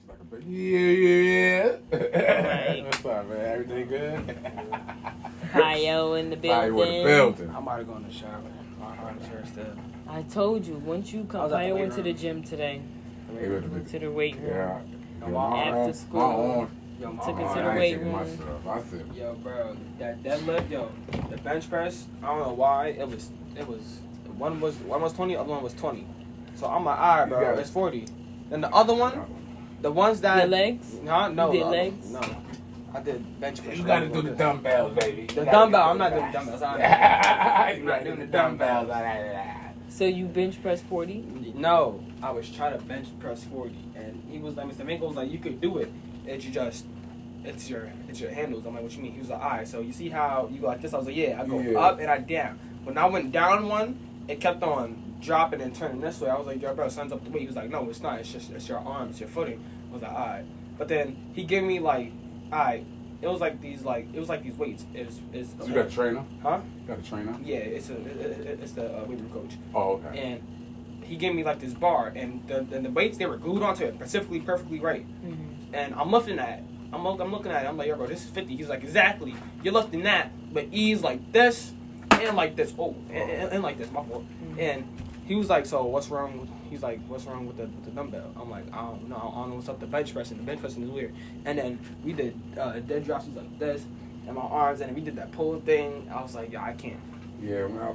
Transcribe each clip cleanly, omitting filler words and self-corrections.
like a bit. Yeah. Right. What's up, man? Everything good? Kyle in the building. Kyle in the building. I might have gone to the shower. My heart is hurt still. I told you, once you come, Kyle went to the gym today. Went to the weight room. Yeah. After school. Took it to the weight room. I said, yo, bro, that deadlift, yo, the bench press. I don't know why it was. One was 20, the other one was 20. So I'm like, all right, bro, it's 40. Then the other one, the ones that your legs. No, you did legs. No, I did bench press. You gotta do the dumbbells, baby. The dumbbell. I'm not doing dumbbells. I'm not doing the dumbbells. So you bench press 40? No, I was trying to bench press 40, and he was like, Mr. Minko was like, you could do it. It's your handles. I'm like, what you mean? He was like, all right, so you see how you go like this? I was like, yeah. I go up and I down. When I went down one, it kept on dropping and turning this way. I was like, yo, bro, sun's up the way. He was like, no, it's not. It's your arms, your footing. I was like, all right. But then he gave me like, all right. It was like these weights. It's you got a trainer? Huh? You got a trainer? Yeah, it's the weight room coach. Oh, okay. And he gave me like this bar, and the weights, they were glued onto it, perfectly right. Mm-hmm. And I'm looking at it. I'm looking at it. I'm like, yo, bro, this is 50. He's like, exactly. You're lifting that, but ease like this and like this. Oh, and like this. My fault. Mm-hmm. And he was like, so what's wrong? He's like, what's wrong with the dumbbell? I'm like, I don't know what's up. The bench pressing. The bench pressing is weird. And then we did dead drops like this, and my arms, and we did that pull thing. I was like, yeah, I can't. Yeah, my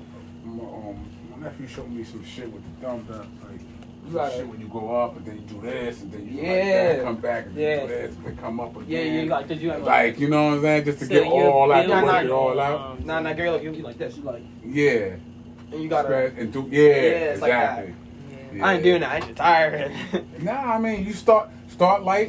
nephew showed me some shit with the dumbbell. Like, shit when you go up and then you do this and then you like that, come back and do this and then come up again. Yeah, like did you have like you know what I'm saying? Just to get all out, work it all out. Nah, girl, like you like this. You like and you gotta and do it's exactly. like that. Yeah. I ain't doing that. I ain't tired. Nah, I mean you start light.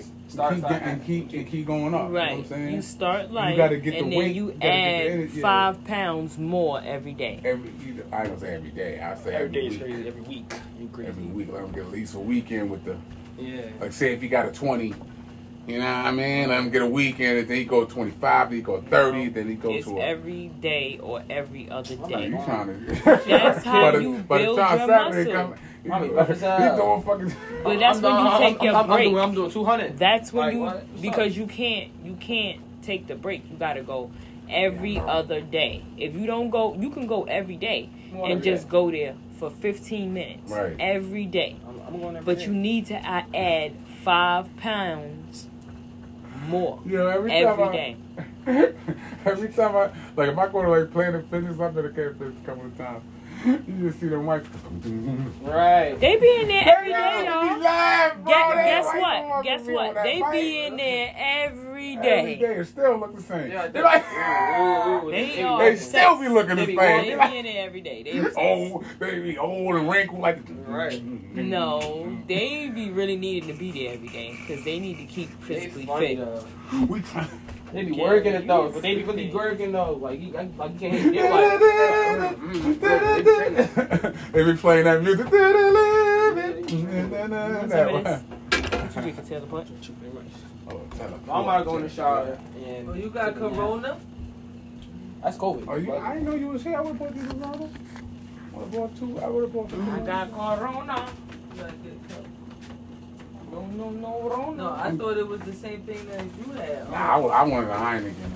Keep going up. Right. You know what I'm saying? You start light, you gotta get and the then weight, you gotta add 5 pounds more every day. I ain't gonna say every day. I say every day week. is crazy. Every week, you crazy. Every week, let him get at least a weekend with the. Yeah. Like say if he got a 20, you know what I mean? Let him get a weekend, and then he go 25, then he go 30, then he go it's to every day or every other day. You trying to? That's how you build your muscle. He's doing fucking. But that's when you take your break. I'm doing 200. That's when because you can't take the break. You gotta go every other day. If you don't go, you can go every day and just go there for 15 minutes every day. I'm going every day. But you need to add 5 pounds more every day. Every time I like if I go to like Planet Fitness, I've been to Planet Fitness a couple of times. You just see them whites. Right. They be in there every day, though. Guess Guess what? They be in there every day. Every day, it still look the same. Yeah, they like, they still be looking the same. They be in there every day. They be old and wrinkled like. Right. No, they be really needing to be there every day because they need to keep physically fit. We trying. They be working it though, but they be really working though. Like you can't get They be playing that music. You can tell the punch. I'm about to go in the shower and. Oh, you got Corona? That's COVID. Oh, I didn't know you was here. I would have bought you the Corona. I would have bought two. I got Corona. No, I thought it was the same thing that you had. Nah, I wanted a Heineken.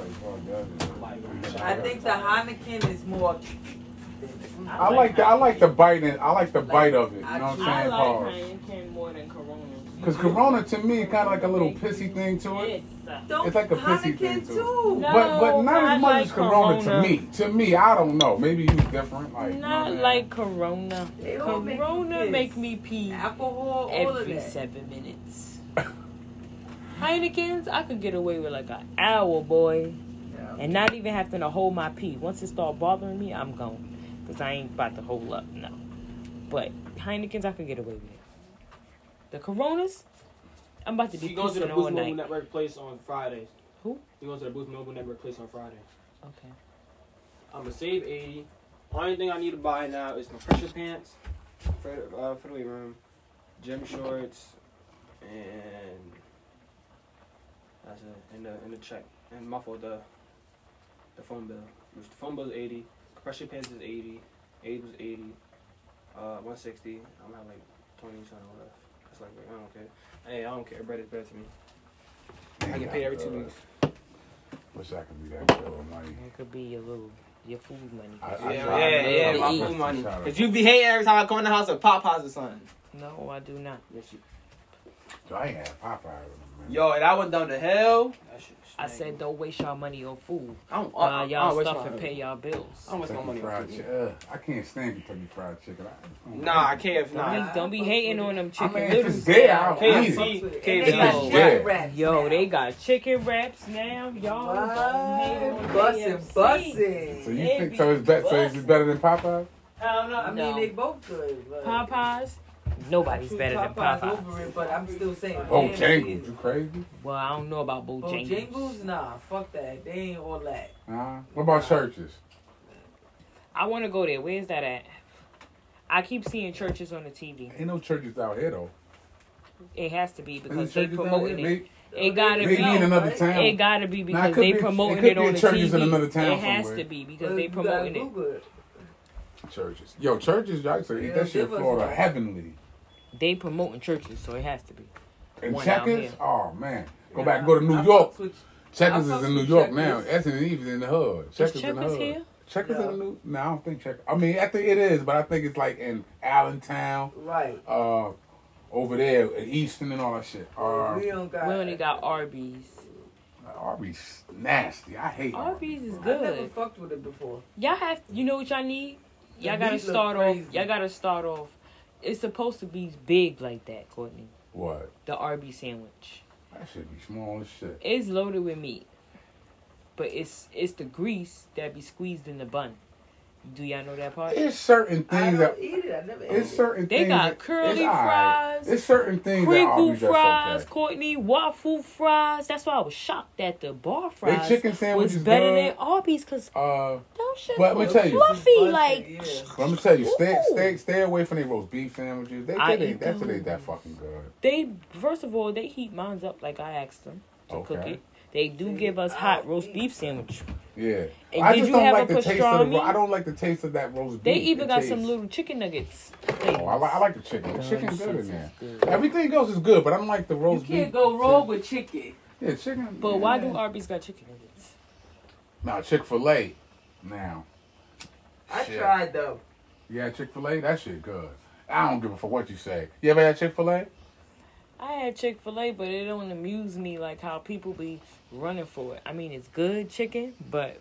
I think the Heineken is more. I like the bite of it. You know what I'm saying? I like Heineken more than Corona. Because Corona to me is kind of like a little pissy thing to it. It's like a pissy thing to it. But not as much as Corona to me. To me, I don't know. Maybe you different. Like not like Corona. Corona make me pee alcohol every 7 minutes. Heineken's, I could get away with like an hour, boy. Yeah. And not even having to hold my pee. Once it start bothering me, I'm gone. Because I ain't about to hold up, no. But Heineken's, I could get away with it. The Coronas, I'm about to be pissing all night. He goes to the Boost Mobile Network place on Fridays. Who? He goes to the Boost Mobile Network place on Friday. Okay. I'm going to save 80. Only thing I need to buy now is my pressure pants for the weight room, gym shorts, and that's it. And the check. And muffle the phone bill. Which the phone bill is 80. Pressure pants is 80. 80 was 80. 160. I'm gonna have like 20 something left. It's like, I don't care. Hey, I don't care. Bread is better to me. I get paid every 2 weeks. Wish I could be that good with money. It could be your food money. Yeah, my food money. Cause you be hating every time I come in the house with Popeyes or something. No, I do not. Yes, you. So I ain't had Popeyes. Yo, and I went down to hell. I said don't waste y'all money on food. Y'all stuff and pay y'all bills. I don't waste my money on food. I can't stand Kentucky Fried Chicken. Nah, I can't. Don't be hating on them chicken noodles. If it's there, I'll eat it. KFC. Yo, they got chicken wraps now. Y'all bussin'. So you think so? It's better than Popeyes? Hell no. I mean, they both good. Popeyes. Nobody's better than Popeyes. Over it, but I'm still saying. Bojangles, you crazy? Well, I don't know about Bojangles. Bojangles, nah, fuck that. They ain't all that. What about churches? I want to go there. Where's that at? I keep seeing churches on the TV. Ain't no churches out here though. It has to be because they promoting it. It gotta be in another town. It gotta be because they promoting it on the churches TV. In another town it has to be because they promoting it. Churches, yo, churches, y'all say that shit Florida heavenly. They promoting churches, so it has to be. And Checkers, oh man, go to New York. Checkers is in New York now. S&E's in the hood. Checkers in the hood. Here? Checkers in the New. No, I don't think Checkers. I mean, I think it is, but I think it's like in Allentown. Right. Over there, in Easton and all that shit. We only got Arby's. Arby's nasty. I hate Arby's. Is good. I never fucked with it before. Y'all have. You know what y'all need? Y'all gotta start off. Y'all gotta start off. It's supposed to be big like that, Courtney. What? The Arby's sandwich. That should be small as shit. It's loaded with meat, but it's the grease that be squeezed in the bun. Do y'all know that part? It's certain things that eat it. I never it's certain they things. They got curly fries. It's certain things crinkle that fries, okay. Courtney, waffle fries. That's why I was shocked that the bar fries chicken sandwich was better than Arby's because those shit was fluffy. Like, but I'm gonna tell you, stay away from their roast beef sandwiches. That's what they that fucking good. They first of all they heat mine up like I asked them to cook it. They do give us hot roast beef sandwich. Yeah. And I just don't like the taste of I don't like the taste of that roast beef. They even got some little chicken nuggets. Oh, I like the chicken. The chicken's good in there. Everything else is good, but I don't like the roast beef. You can't go wrong with chicken. Yeah, chicken. But why do Arby's got chicken nuggets? Now, Chick-fil-A. Now. I tried though. Yeah, Chick-fil-A? That shit good. I don't give a fuck what you say. You ever had Chick-fil-A? I had Chick-fil-A, but it don't amuse me like how people be running for it. I mean, it's good chicken, but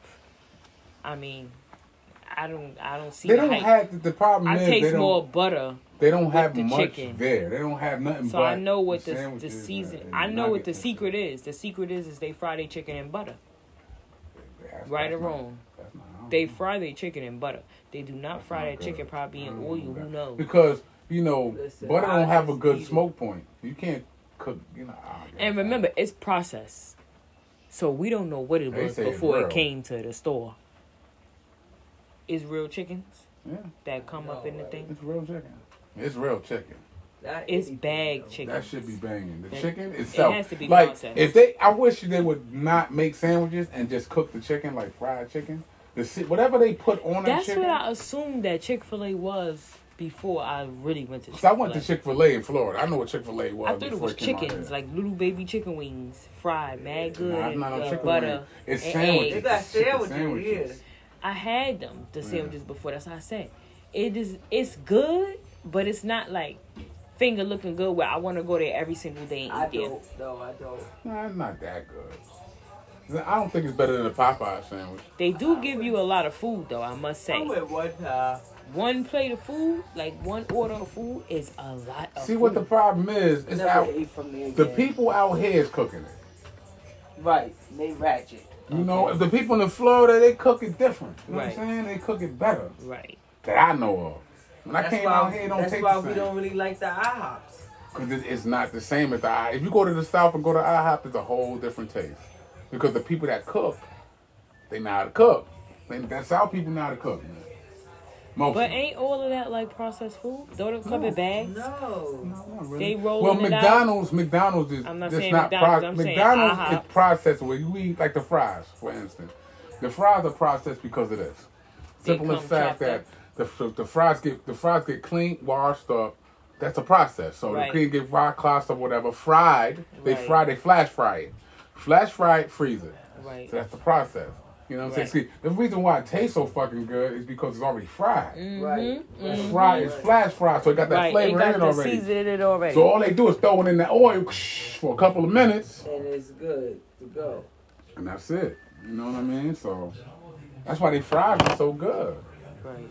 I mean, I don't see. They don't have the problem. I taste more butter. They don't have much chicken. there. They don't have nothing. So I know what the season. I know what the secret is. The secret is they fry their chicken in butter. Right or wrong? They fry their chicken in butter. They do not fry their chicken probably in oil. Who knows? Because butter don't have a good smoke point. You can't cook. And remember, it's processed. So we don't know what it was before it came to the store. It's real chickens that come up in the thing. It's real chicken. It's real chicken. It's bag chicken. That should be banging. The chicken itself. It has to be like processed. I wish they would not make sandwiches and just cook the chicken like fried chicken. Whatever they put on that chicken. That's what I assumed that Chick-fil-A was before I really went to Chick-fil-A. So I went to Chick-fil-A in Florida. I know what Chick-fil-A was. I thought it was chickens, like little baby chicken wings, fried, mad good, butter, it's sandwiches. They got sandwiches. I had them, the sandwiches before. That's how I said. It's good, but it's not like finger looking good where I want to go there every single day and eat there. No, I don't. Nah, it's not that good. I don't think it's better than a Popeye sandwich. They do give you a lot of food, though, I must say. I went one time. One plate of food, like one order of food, is a lot of food. See, what the problem is the people out here is cooking it. Right. They ratchet. You know, if the people in Florida, they cook it different. You know what I'm saying? They cook it better. Right. That I know of. When I came out here, it don't take the same. That's why we don't really like the IHOPs. Because it's not the same as the IHOP. If you go to the South and go to IHOP, it's a whole different taste. Because the people that cook, they know how to cook. That's how people know how to cook. But ain't all of that like processed food? Don't it come in bags? No, not really. They roll it McDonald's is. I'm not saying McDonald's. I'm saying McDonald's is processed where you eat like the fries, for instance. The fries are processed because of this. Simple as fact that the fries get clean, washed up, That's a process. So the cream get raw, classed or whatever, fried. They flash fry it. Flash fry it, freeze it. Right. So that's the process. You know what I'm saying? See, the reason why it tastes so fucking good is because it's already fried. Right. It's fried, it's flash fried, so it got that flavor in it already. Seasoned it already. So all they do is throw it in the oil for a couple of minutes. And it's good to go. And that's it. You know what I mean? So that's why they fries it so good. Right.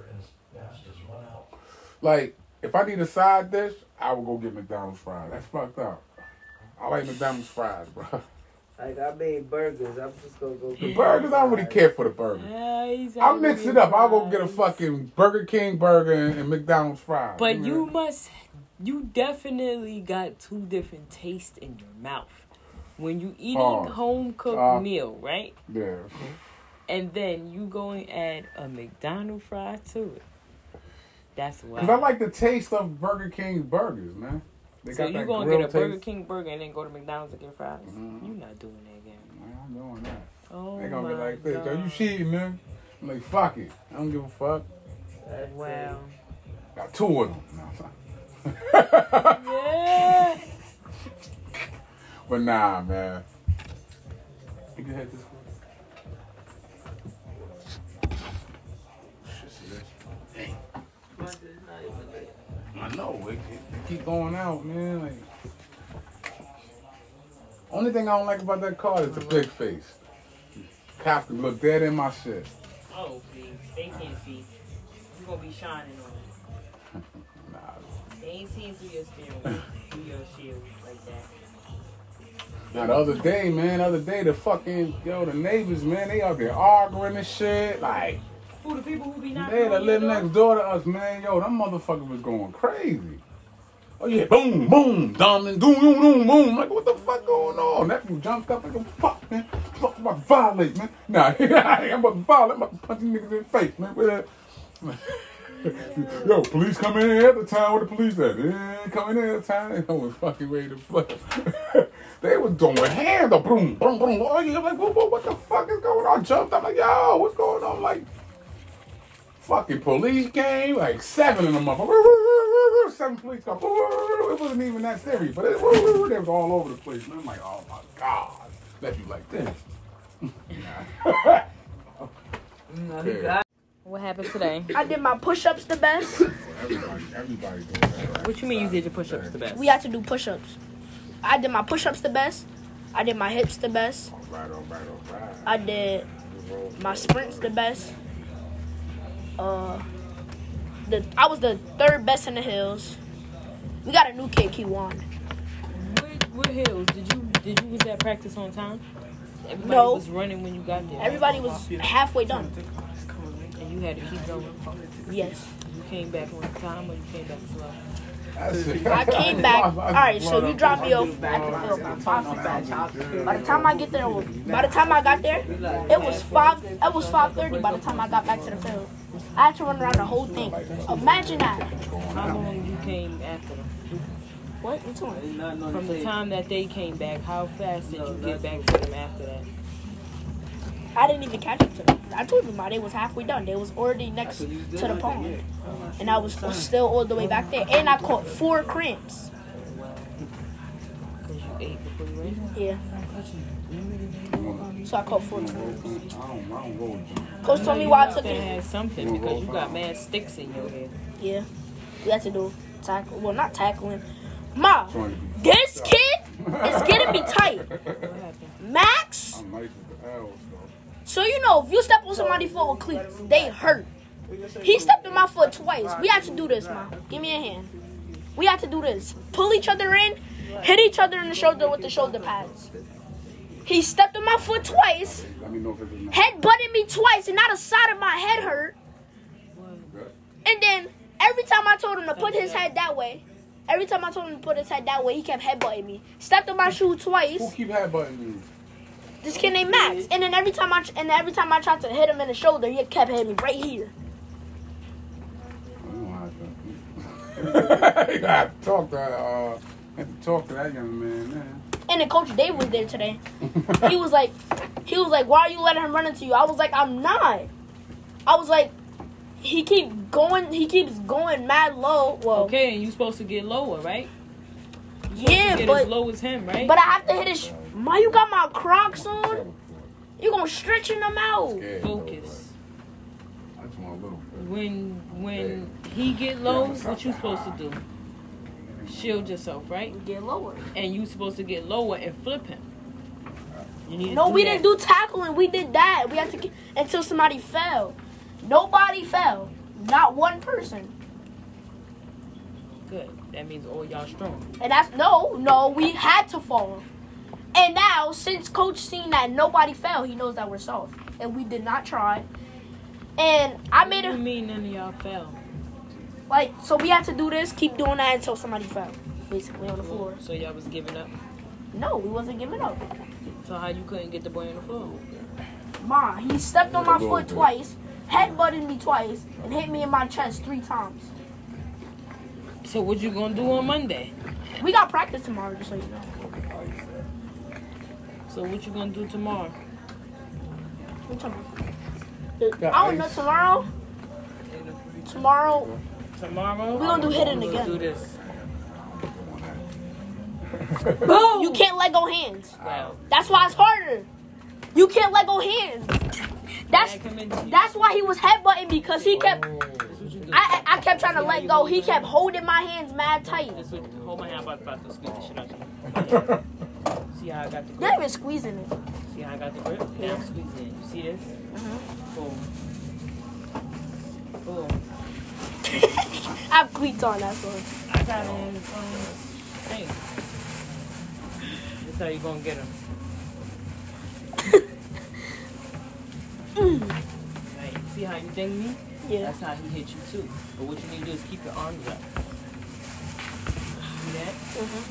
Like, if I need a side dish, I would go get McDonald's fries. That's fucked up. I like McDonald's fries, bro. Like, I made burgers. I'm just going to go. The burgers, I don't really care for the burgers. I mix it up. I'll go get a fucking Burger King burger and McDonald's fries. But you definitely got two different tastes in your mouth. When you eating home-cooked meal, right? Yeah. And then you go and add a McDonald's fry to it. That's why. Because I like the taste of Burger King burgers, man. So you gonna get a Burger King burger and then go to McDonald's and get fries? Mm-hmm. You not doing that, again. I'm doing that. Oh, they gonna be like this. God. Yo, you cheating, man. I'm like, fuck it. I don't give a fuck. Wow. Got two of them. No, Yeah. But nah, man. You can hit this one. I know, it keep going out, man. Like, only thing I don't like about that car is the big face. Cops can look dead in my shit. Oh, please. They can't see. You gonna be shining on it. Nah. They ain't seeing through your steering wheel, through your shield like that. Now, the other day, the fucking, the neighbors, man, they out there arguing and shit. Like, who the people who be knocking they that live next door to us, man. Yo, them motherfuckers was going crazy. Oh, yeah, boom, boom, dominant, boom, boom, boom, boom. Like, what the fuck going on? Nephew jumped up like, fuck, man. Fuck, I'm about to violate, man. Nah, I'm about to violate. I'm about to punch these niggas in the face, man. Yo, police come in here at the time. Where the police at? They ain't coming in at the time. They was fucking ready to flip. They was doing hands up, boom, boom, boom. Oh, yeah, like, what the fuck is going on? I jumped up like, yo, what's going on? Like, fucking police came, like 7 of them up. 7 police cars. It wasn't even that serious, but it was all over the place. Man, I'm like, oh my God. Let you like this. Yeah. What happened today? I did my push-ups the best. Everybody doing that. Right? What you mean you did your push-ups the best? We had to do push-ups. I did my push-ups the best. I did my hips the best. All right. I did my sprints the best. I was the 3rd best in the hills. We got a new kid, Kiwan. What hills? Did you was at practice on time? Everybody No. was running when you got there. Everybody was halfway done. And you had to keep going. Yes. You came back on time or you came back slow? I came back. All right, so you dropped me off at the field by 5:50. By the time I got there, it was 5:30. By the time I got back to the field, I had to run around the whole thing. Imagine that. How long you came after them? What? What's on? From the time that they came back, how fast did you get back to them after that? I didn't even catch up to them. I told you, they was halfway done. They was already next to the pond. And I was still all the way back there. And I caught 4 cramps. Because you ate before you ran? Yeah. So I caught 4 cramps. Coach told me why I took it. Had something because you got mad sticks in your head. Yeah. We had to do tackle. Well, not tackling. Ma, this kid is getting me tight. Max? So, if you step on somebody's foot with cleats, they hurt. He stepped on my foot twice. We had to do this, Ma. Give me a hand. We had to do this. Pull each other in, hit each other in the shoulder with the shoulder pads. He stepped on my foot twice, head-butted me twice, and now the side of my head hurt. And then, every time I told him to put his head that way, he kept head-butting me. Stepped on my shoe twice. Who keep head-butting you? This kid named Max. And then every time I tried to hit him in the shoulder, he kept hitting me right here. You gotta talk to that young man. And then Coach Dave was there today. He was like, why are you letting him run into you? I was like, I'm not. I was like, he keeps going mad low. Well, okay, and you supposed to get lower, right? Yeah, get but as low as him, right? But I have to hit his. Ma, you got my Crocs on? You gonna stretching them out? Focus. I just want a little bit. When he get low, what you supposed to do? Shield yourself, right? Get lower. And you supposed to get lower and flip him. No, we didn't do tackling. We did that. We had to get until somebody fell. Nobody fell. Not one person. Good. That means all y'all strong. And that's no. We had to fall. And now, since Coach seen that nobody fell, he knows that we're soft, and we did not try. And I made it. What do you mean none of y'all fell? Like, so we had to do this, keep doing that until somebody fell, basically on the floor. So y'all was giving up? No, we wasn't giving up. So how you couldn't get the boy on the floor? Ma, he stepped on my foot twice, headbutted me twice, and hit me in my chest 3 times. So what you gonna do on Monday? We got practice tomorrow, just so you know. So what you gonna do tomorrow? What tomorrow? I don't know, tomorrow. Tomorrow? We're gonna do hitting again. Do this. Boom! You can't let go hands. Wow. That's why it's harder. You can't let go hands. That's why he was headbutting, because he kept. I kept trying to let go. He kept holding my hands mad tight. Hold my hand. I'm about to squeeze the shit out of you. See how I got the grip? You're not even squeezing it. See how I got the grip? Now I'm squeezing it. You see this? Boom. Boom. I have cleats on, that's why. I got on thing. This how you gonna get him. Right. See how you ding me? Yeah. That's how he hit you too. But what you need to do is keep your arms up. See that?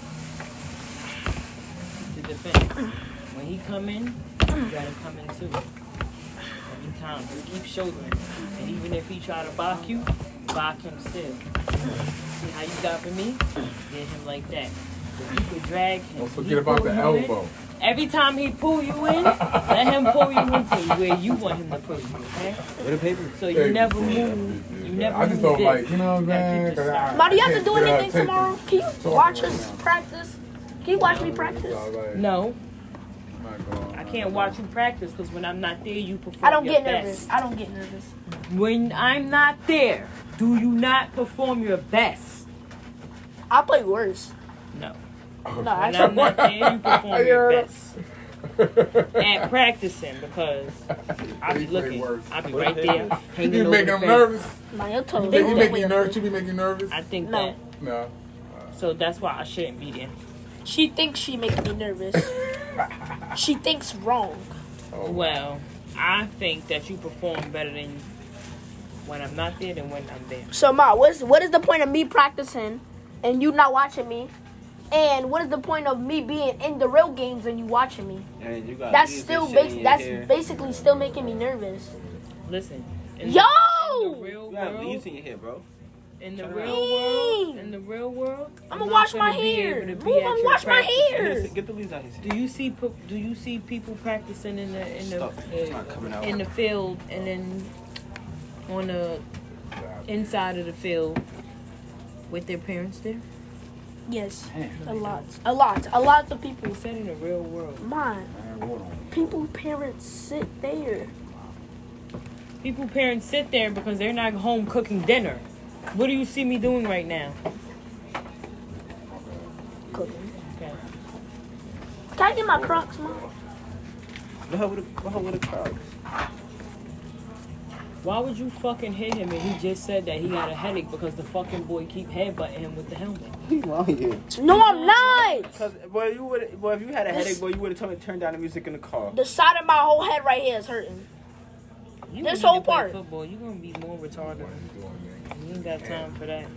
To defend. When he come in, you gotta come in too. Every time. Just keep shouldering. And even if he try to block you, block him still. See how you got for me? Get him like that. If you could drag him. Don't forget about the elbow. Every time he pull you in, let him pull you into where you want him to pull you, okay? With a paper. So you never move. You never I just move don't like, you know what I'm saying? Ma, do you have to do anything tomorrow? Can you watch us practice? Can you watch me practice? No. I can't watch you practice because when I'm not there, you perform I don't your get best. nervous. I don't get nervous. When I'm not there, do you not perform your best? I play worse. No. No, When I'm not there, you perform your best. At practicing, because I'll be looking. I'll be right there. You be making them nervous? No, you're totally You make me nervous? You be making you nervous? I think No. that. No. So that's why I shouldn't be there. She thinks she makes me nervous. She thinks wrong. Oh. Well, I think that you perform better than when I'm not there than when I'm there. So, Ma, what is the point of me practicing and you not watching me? And what is the point of me being in the real games and you watching me? And you got That's still basically still making me nervous. Listen. Yo! In the real You have world, leaves in your hair, bro. in the Turn real world, I'ma I'm wash not my gonna be hair. able to be Move, at I'ma your wash my practice. hair. Get the leaves out of his Do you see people practicing in It's not coming out. the field and then on the inside of the field with their parents there? Yes, a lot of people. Who said in the real world? Man, parents sit there. People parents sit there because they're not home cooking dinner. What do you see me doing right now? Cooking. Okay. Can I get my Crocs, Mom? The hell with the Crocs? Why would you fucking hit him and he just said that he had a headache because the fucking boy keep headbutting him with the helmet? He's lying. No, I'm not. Cause, if you had a headache, boy, you would have told me to turn down the music in the car. The side of my whole head right here is hurting. You This need whole to play part. Football. You're gonna be more retarded. You ain't got time for that.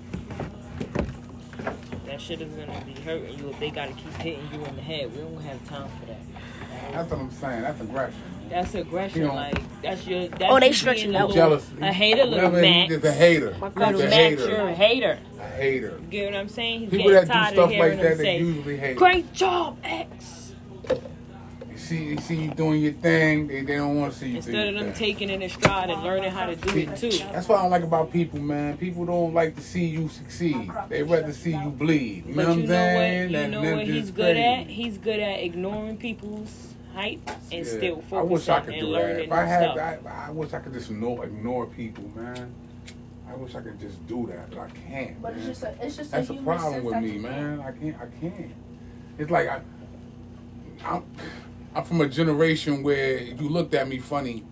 That shit is gonna be hurting you if they gotta keep hitting you in the head. We don't have time for that. That's what I'm saying. That's aggression. That's aggression. You know, like that's Oh, they you stretching being out. Jealous. A hater, little Whatever, Max. He's just a hater. Little He's a Max, hater. you're a hater. A hater. You get what I'm saying? He's People getting that do tired stuff of hearing like them that, they say, usually hate. "Great job, X." He's see you doing your thing. They don't want to see you. Instead of them taking it in stride and learning how to do it too. That's what I don't like about people, man. People don't like to see you succeed. They rather see you bleed. You know what I'm saying? You know what he's good at? He's good at ignoring people's hype and still focusing I wish I could and do learning that. If I had stuff. that, I wish I could just ignore people, man. I wish I could just do that, but I can't. But man. it's just That's a a human problem with me, man. I can't. It's like I'm from a generation where you looked at me funny.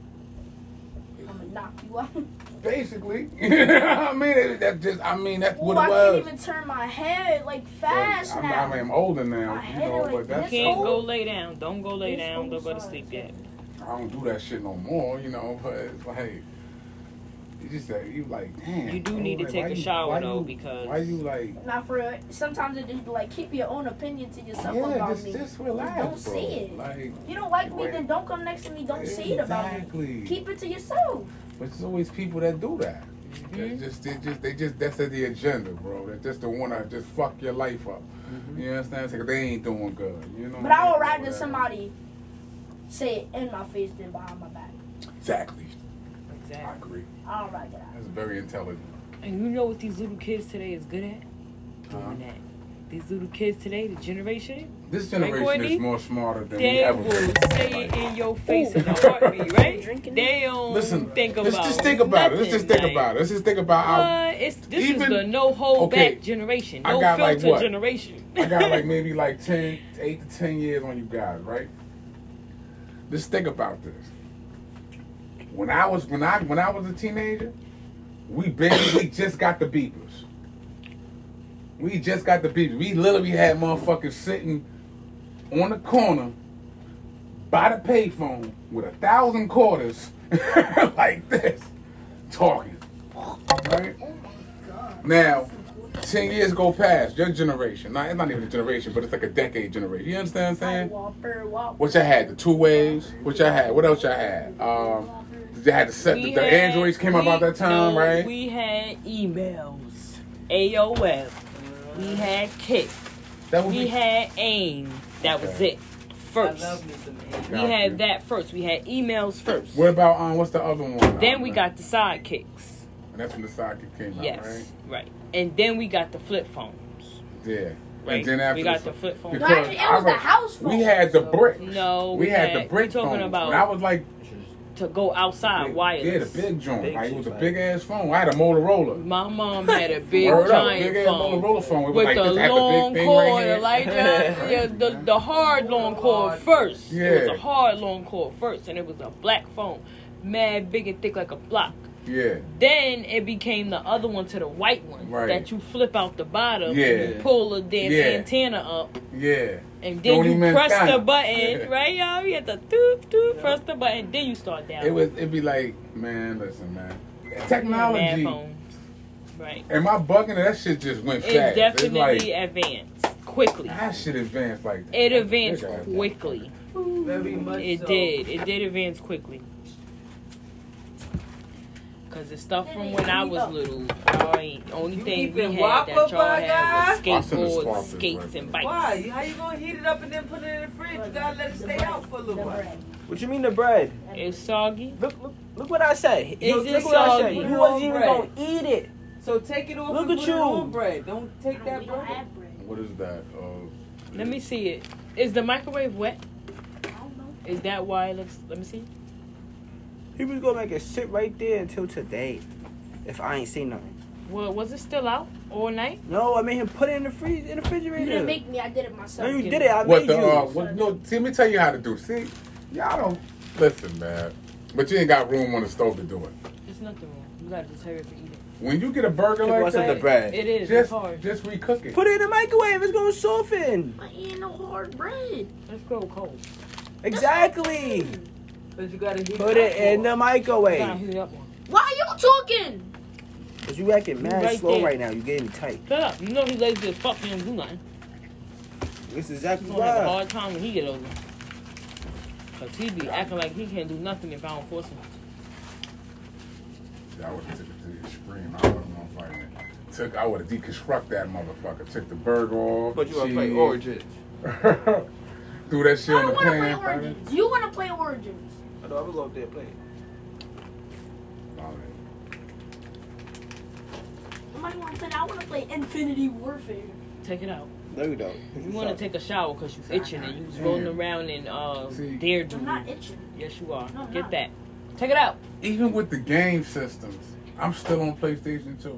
I'm gonna knock you out. Basically, I mean that's what it was. I can't even turn my head like fast now. I'm older now, but that's you can't go lay down. Don't go lay down. Don't go to sleep yet. I don't do that shit no more, but it's like. You just say you like, damn. You do need to take a shower though, because why you like? Not for real. Sometimes it just like keep your own opinion to yourself about me. Just relax, don't see it. Like, you don't like me, then don't come next to me. Don't see it about me. Keep it to yourself. But there's always people that do that. They just that's the agenda, bro. They just don't want to just fuck your life up. You understand? Because they ain't doing good. You know. But I would rather somebody say it in my face than behind my back. Exactly. I agree. I don't like that. That's very intelligent. And you know what these little kids today is good at? Doing that. These little kids today, the generation. This generation is more smarter than we they ever will been. Say it in your face in a heartbeat, right? They don't think about it. Let's just think about it. Let's just think about it. Let's just think about how. This is the no hold back generation. No filter generation. I got maybe 8 to 10 years on you guys, right? Just think about this. When I was a teenager, we just got the beepers. We just got the beepers. We literally had motherfuckers sitting on the corner by the payphone with 1,000 quarters like this, talking. Right? Now, 10 years go past, your generation. Now, it's not even a generation, but it's like a decade generation. You understand what I'm saying? What y'all had? The 2 waves? What y'all had? What else y'all had? They had the Androids came out about that time, right? We had emails, AOL. We had Kik. We had AIM. That was it. First. We had that first. We had emails first. What about what's the other one? Then we got the sidekicks. And that's when the sidekick came out, right? Right. And then we got the flip phones. Yeah. Right. And then after we got the flip phone. No, actually, it was the house phone. We had the brick. No, we had the brick phone. Talking about and I was like to go outside wireless. Yeah, the big joint. It was a big ass phone. I had a Motorola. My mom had a big giant big phone. Motorola phone. It with like the long cord, right the hard long cord first. Yeah. It was a hard long cord first, and it was a black phone, mad big and thick like a block. Yeah. Then it became the other one to the white one that you flip out the bottom. Yeah. And you pull the damn antenna up. Yeah. And then you press the button, right, y'all? You had to doop, press the button, then you start down. It'd be like, man, listen, man. Technology. Phones. Right. Am I bugging? That shit just went fast. It definitely advanced quickly. That shit advanced like that. It advanced quickly. Very much It so. did. It did advance quickly. Because the stuff from when I was little, only thing we had that y'all had was skateboards, skates, and bikes. Why? How you gonna heat it up and then put it in the fridge? You gotta let it stay out for a little while. What you mean the bread? It's soggy. Look what I said. Is it look what I said. soggy? You wasn't even gonna eat it. So take it off Look and at put it you. on bread. Don't take that bread. What is that? Let me see it. Is the microwave wet? I don't know. Is that why it looks... Let me see. He was gonna make it sit right there until today. If I ain't seen nothing. Well, was it still out all night? No, I made him put it in the refrigerator. You didn't make me. I did it myself. No, you did it. I made you. No, see, let me tell you how to do it. See, y'all don't listen, man. But you ain't got room on the stove to do it. There's nothing wrong. You gotta just hurry up and eat it. When you get a burger like What's in that, the bread? It is. just It's hard. just recook it. Put it in the microwave. It's gonna soften. I ain't no hard bread. Let's go cold. Exactly. But you gotta heat Put it in the You gotta microwave. heat it up more. Why are you talking? Cause you acting mad Right slow there. right now. You getting tight. Shut up. You know he lazy as fuck. He don't do nothing. This is exactly He's gonna have a why. hard time when he get older. Cause he be acting like he can't do nothing if I don't force him. I would have took it to the extreme. I wouldn't want to fight it. I would have deconstruct that motherfucker. Took the burger off. But you wanna cheese. play Origins. threw that shit on the pan. You want to play Origins? I know. I will go up there and play it. Somebody want to play that? I want to play Infinity Warfare. Take it out. No, you don't. You want to take a shower because you itching and you was rolling around in Dare I'm not itching. Yes, you are. No, Get that. Take it out. Even with the game systems, I'm still on PlayStation 2.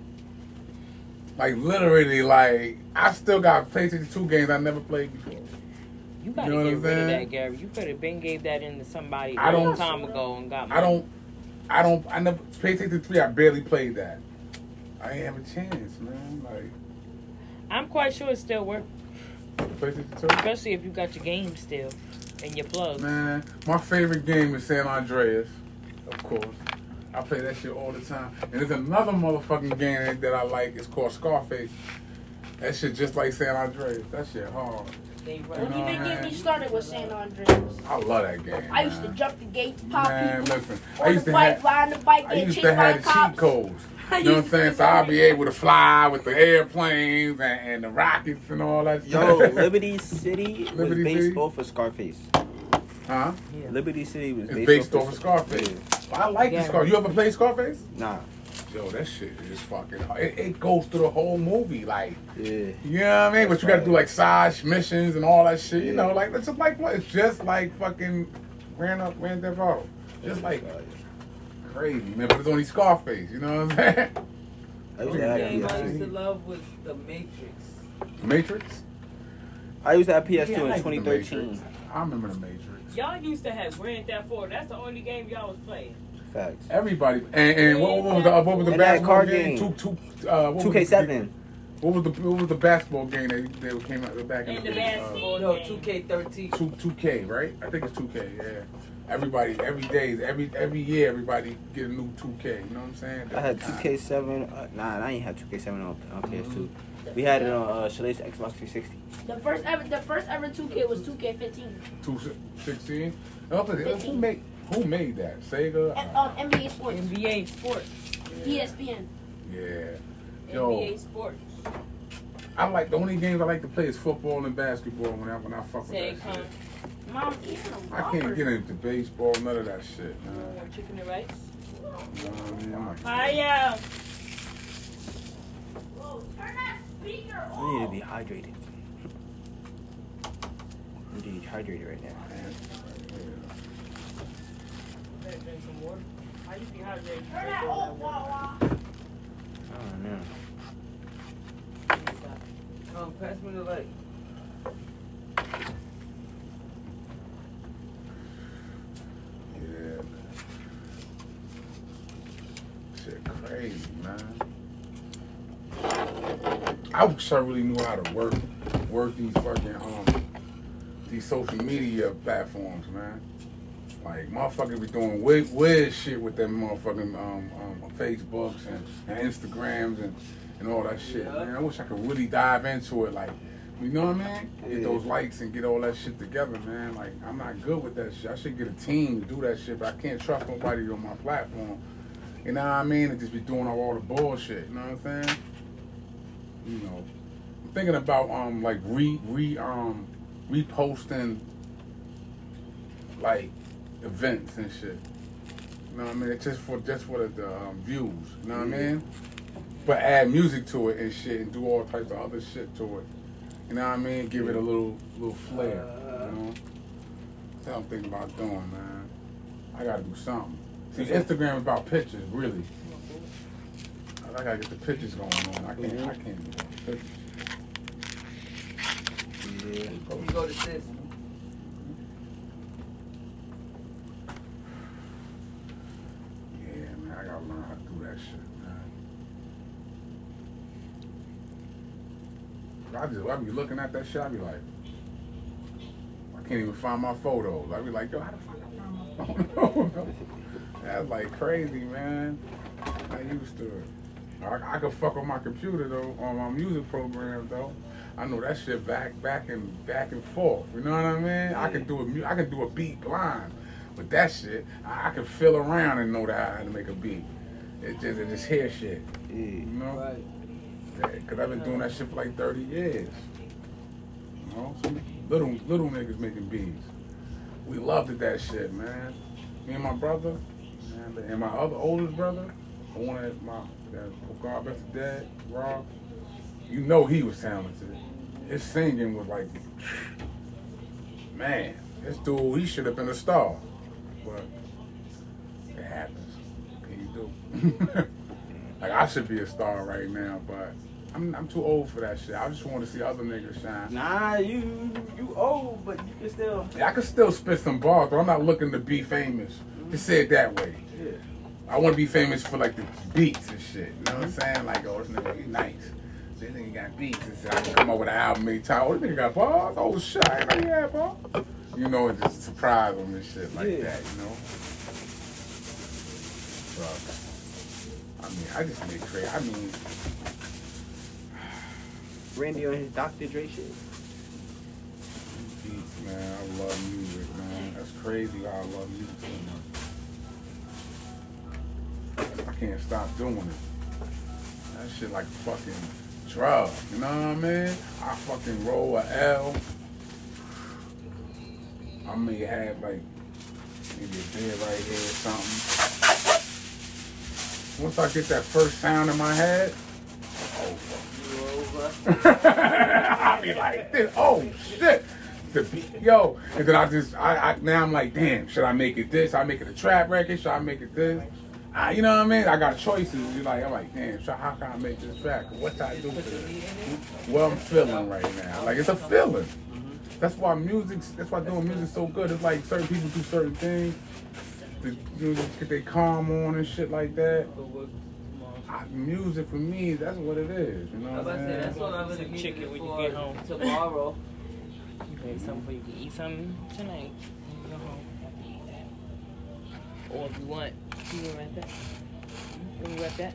Like, literally, like, I still got PlayStation 2 games I never played before. You gotta get rid of that, Gary. You could have been gave that into somebody a long time ago and got money. I never, PlayStation 3, I barely played that. I ain't have a chance, man. Like, I'm quite sure it still works. PlayStation 2? Especially if you got your games still and your plugs. Man, my favorite game is San Andreas, of course. I play that shit all the time. And there's another motherfucking game that I like. It's called Scarface. That shit just like San Andreas. That shit hard. Don't even get me started with San Andreas. I love that game. I used to jump the gates, pop people. Listen, I used to have the cheat codes. You know what I'm saying? So I'll be able to fly with the airplanes and the rockets and all that shit. Yo, Liberty City was based off of Scarface. Huh? Yeah. Liberty City was based off of Scarface. Yeah. Well, I like the Scarface. You ever played Scarface? Nah. Yo, that shit is fucking hard. It goes through the whole movie, like, yeah. You know what I mean? But you got to do like side missions and all that shit. You know, like it's just like fucking Grand Theft Auto. Just like crazy, man. But it's only Scarface. You know what I'm saying? The game I used to love was The Matrix. Matrix? I used to have PS2 in 2013. I remember The Matrix. Y'all used to have Grand Theft Auto. That's the only game y'all was playing. Facts. Everybody. And what was the basketball game? 2K7. What was the basketball game that came out back in the basketball No, 2K13. 2K, right? I think it's 2K, yeah. Everybody, every year, everybody get a new 2K. You know what I'm saying? I had 2K7. Nah, I ain't had 2K7 on PS2. We had it on Shalate's Xbox 360. The first ever 2K was 2K15. 2K16? Who made that? Sega? NBA Sports. NBA Sports. ESPN. Yeah. NBA Sports. I like the only games I like to play is football and basketball when I fuck with that shit. Mom, I can't get into baseball, none of that shit. Chicken and rice. Hiya. Turn that speaker off. I need to be hydrated. I'm dehydrated right now. Drink some water. How you dehydrated? Turn that off, Wawa. Oh no. Pass me the light. Yeah, man. Shit crazy, man. I wish I really knew how to work these fucking these social media platforms, man. Like motherfuckers be doing weird shit with them motherfucking Facebooks and Instagrams and all that shit, man. I wish I could really dive into it, like, you know what I mean? Get those likes and get all that shit together, man. Like, I'm not good with that shit. I should get a team to do that shit, but I can't trust nobody on my platform. You know what I mean? And just be doing all the bullshit. You know what I'm saying? You know, I'm thinking about like reposting like events and shit. You know what I mean? It's just for the views. You know what I mean? But add music to it and shit and do all types of other shit to it. You know what I mean? Give it a little flair. You know? That's what I'm thinking about doing, man. I gotta do something. See, Instagram is about pictures, really. I gotta get the pictures going on. I can't do pictures. Yeah. You go to sis. Yeah, man, I gotta learn how to do that shit, man. I be looking at that shit, I be like, I can't even find my photos. I be like, yo, how the fuck I find my photos? That's like crazy, man. I used to it. I could fuck on my computer though, on my music program though. I know that shit back and forth. You know what I mean? I can do a beat blind. But that shit, I can feel around and know that how to make a beat. It's just hear shit. You know? Right. Yeah, cause I've been doing that shit for like 30 years. You know? So Little niggas making beats. We loved that shit, man. Me and my brother, and my other oldest brother, the one that God bless his dad, Rob. You know he was talented. His singing was like, man, this dude, he should have been a star. But it happens. What can you do? Like, I should be a star right now, but I'm too old for that shit. I just want to see other niggas shine. Nah, you old, but you can still. Yeah, I can still spit some bars, but I'm not looking to be famous. Just say it that way. Yeah. I want to be famous for like the beats and shit. You know what I'm saying? Like, oh, this nigga, he nice. This nigga got beats and shit. I can come up with an album many times. Oh, this nigga got bars. Oh shit, I ain't know you had bars. You know, and just surprise them and shit like that. You know. So, I mean, I just make crazy. I mean, Randy on his Dr. Dre shit. Beats, man. I love music, man. That's crazy how I love music so much. I can't stop doing it. That shit like a fucking drug. You know what I mean? I fucking roll a L. I may have like maybe a bed right here or something. Once I get that first sound in my head, I'll be like this. Oh shit. The beat, yo, and then I now I'm like, damn, should I make it this? I make it a trap record? Should I make it this? You know what I mean? I got choices. I'm like, damn, how can I make this track? What I do with it? Well, I'm feeling right now. Like, it's a feeling. That's why doing music so good. It's like certain people do certain things. You know, get their calm on and shit like that. Music for me, that's what it is. You know what I'm saying? That's what I'm gonna get chicken when you get home tomorrow. You make something for you to eat something tonight when you go home after you eat that. Or if you want, you can wrap that. Can you wrap that?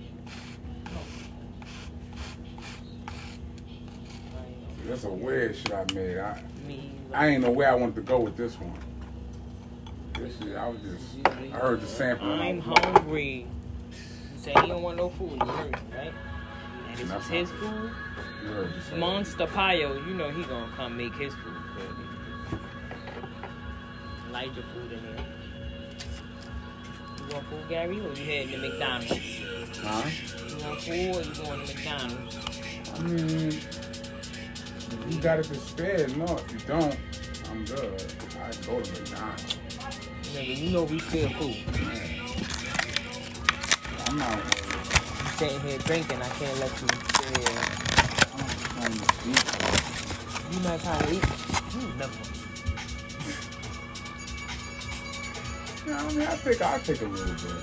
That's a weird shit I made. I ain't know where I wanted to go with this one. This shit, I heard the sample. I'm hungry. You say he don't want no food. You heard, right? And this was his food. Monster Pio, you know he gonna come make his food. Light your food in there. You want food, Gary, or you heading to McDonald's? Huh? You want food or you going to McDonald's? I mean, you got it to spare. No, if you don't, I'm good. I go to McDonald's. Nigga, you know we still food. I'm not worried. You sitting here drinking, I can't let you sit here. I'm trying to eat. You might try to eat. You never. Yeah, I mean, I'll take a little bit.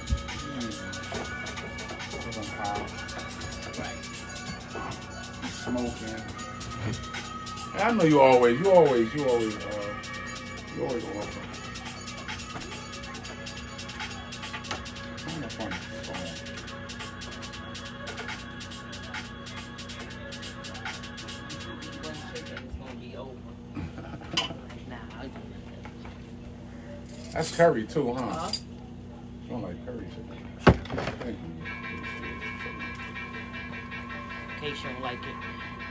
I'm high. I'm smoking. And I know you always offer. I'm a funny song. That's curry too, huh? You don't like curry shit. Thank you. In case you don't like it.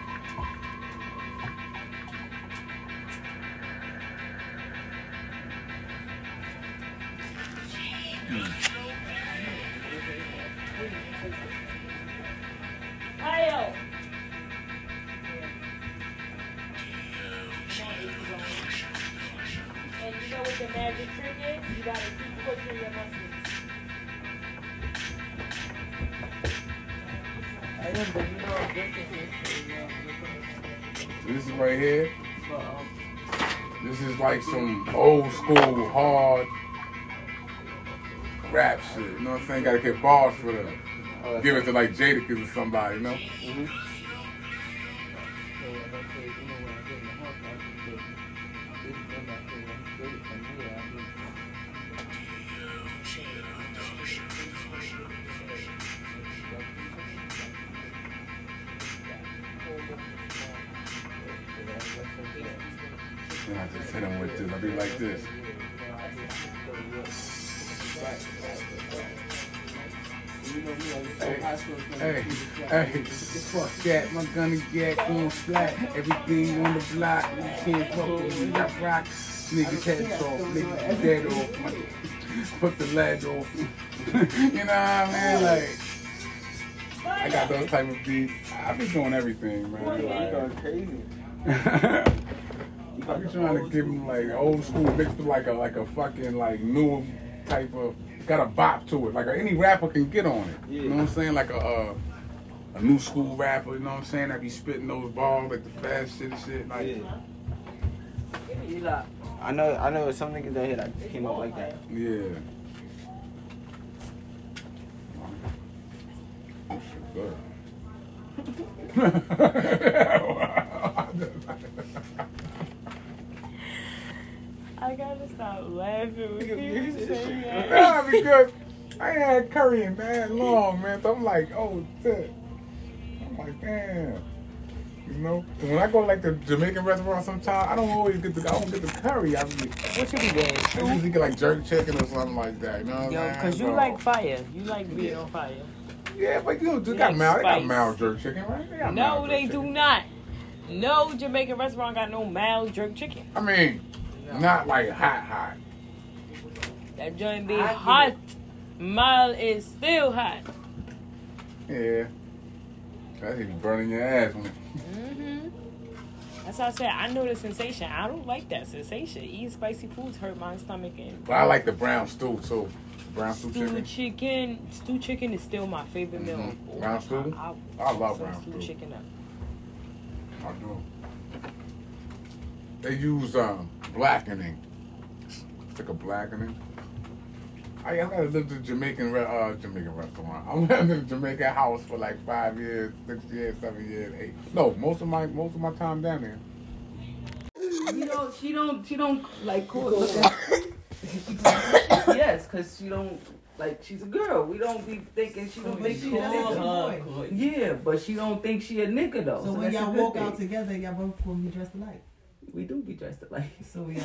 Hiyo. And you know what the magic trick is? You gotta keep pushing your muscles. This is right here. This is like some old school hard rap shit. You know what I'm saying? Gotta get bars for them. Give it to like Jadakiss or somebody, you know? And I just hit him with this. I'll be like this. Hey, fuck that, my gunny gat gon' splat. Everything on the block, you can't fuck with me. I rock, niggas heads off, niggas dead off. Put the leg off. You know what I mean? Like, I got those type of beats. I be doing everything, man. You're going crazy. I be trying to give them like old school mixed with like a fucking like new type of, got a bop to it. Like any rapper can get on it. You know what I'm saying? Like a new school rapper, you know what I'm saying? That be spitting those balls like the fast shit and shit. Like, I know some niggas out here that came up like that. yeah. Oh, shit, good. I gotta stop laughing when you say that. Nah, because I ain't had curry in that long, man. So I'm like, oh shit. I'm like, damn. You know? So when I go like the Jamaican restaurant sometimes, I don't always get the curry. I usually, What you be getting? I usually get like jerk chicken or something like that. You know what I'm saying? Because you like fire. You like being on fire. Yeah, but you Like got mild. They got spice. mild jerk chicken, right? They got No, mild they jerk do chicken. not. No Jamaican restaurant got no mild jerk chicken. I mean, not like hot. That joint be hot. Mild is still hot. Yeah. That's even burning your ass. That's how I said I know the sensation. I don't like that sensation. Eating spicy foods hurt my stomach. And But I like the brown stew too. Brown stew chicken. Stew chicken is still my favorite meal. Brown stew? I love brown stew stew. chicken up. I do. They use blackening. It's like a blackening. I gotta live in Jamaican restaurant. I lived in a Jamaican house for like 5 years, 6 years, 7 years, 8. No, most of my time down there. She don't like cool. Yes, because she don't like. She's a girl. We don't be thinking she don't think she a nigga. Yeah, but she don't think she a nigga though. So when y'all walk out together, y'all both will be dressed alike. We do be dressed alike. So we We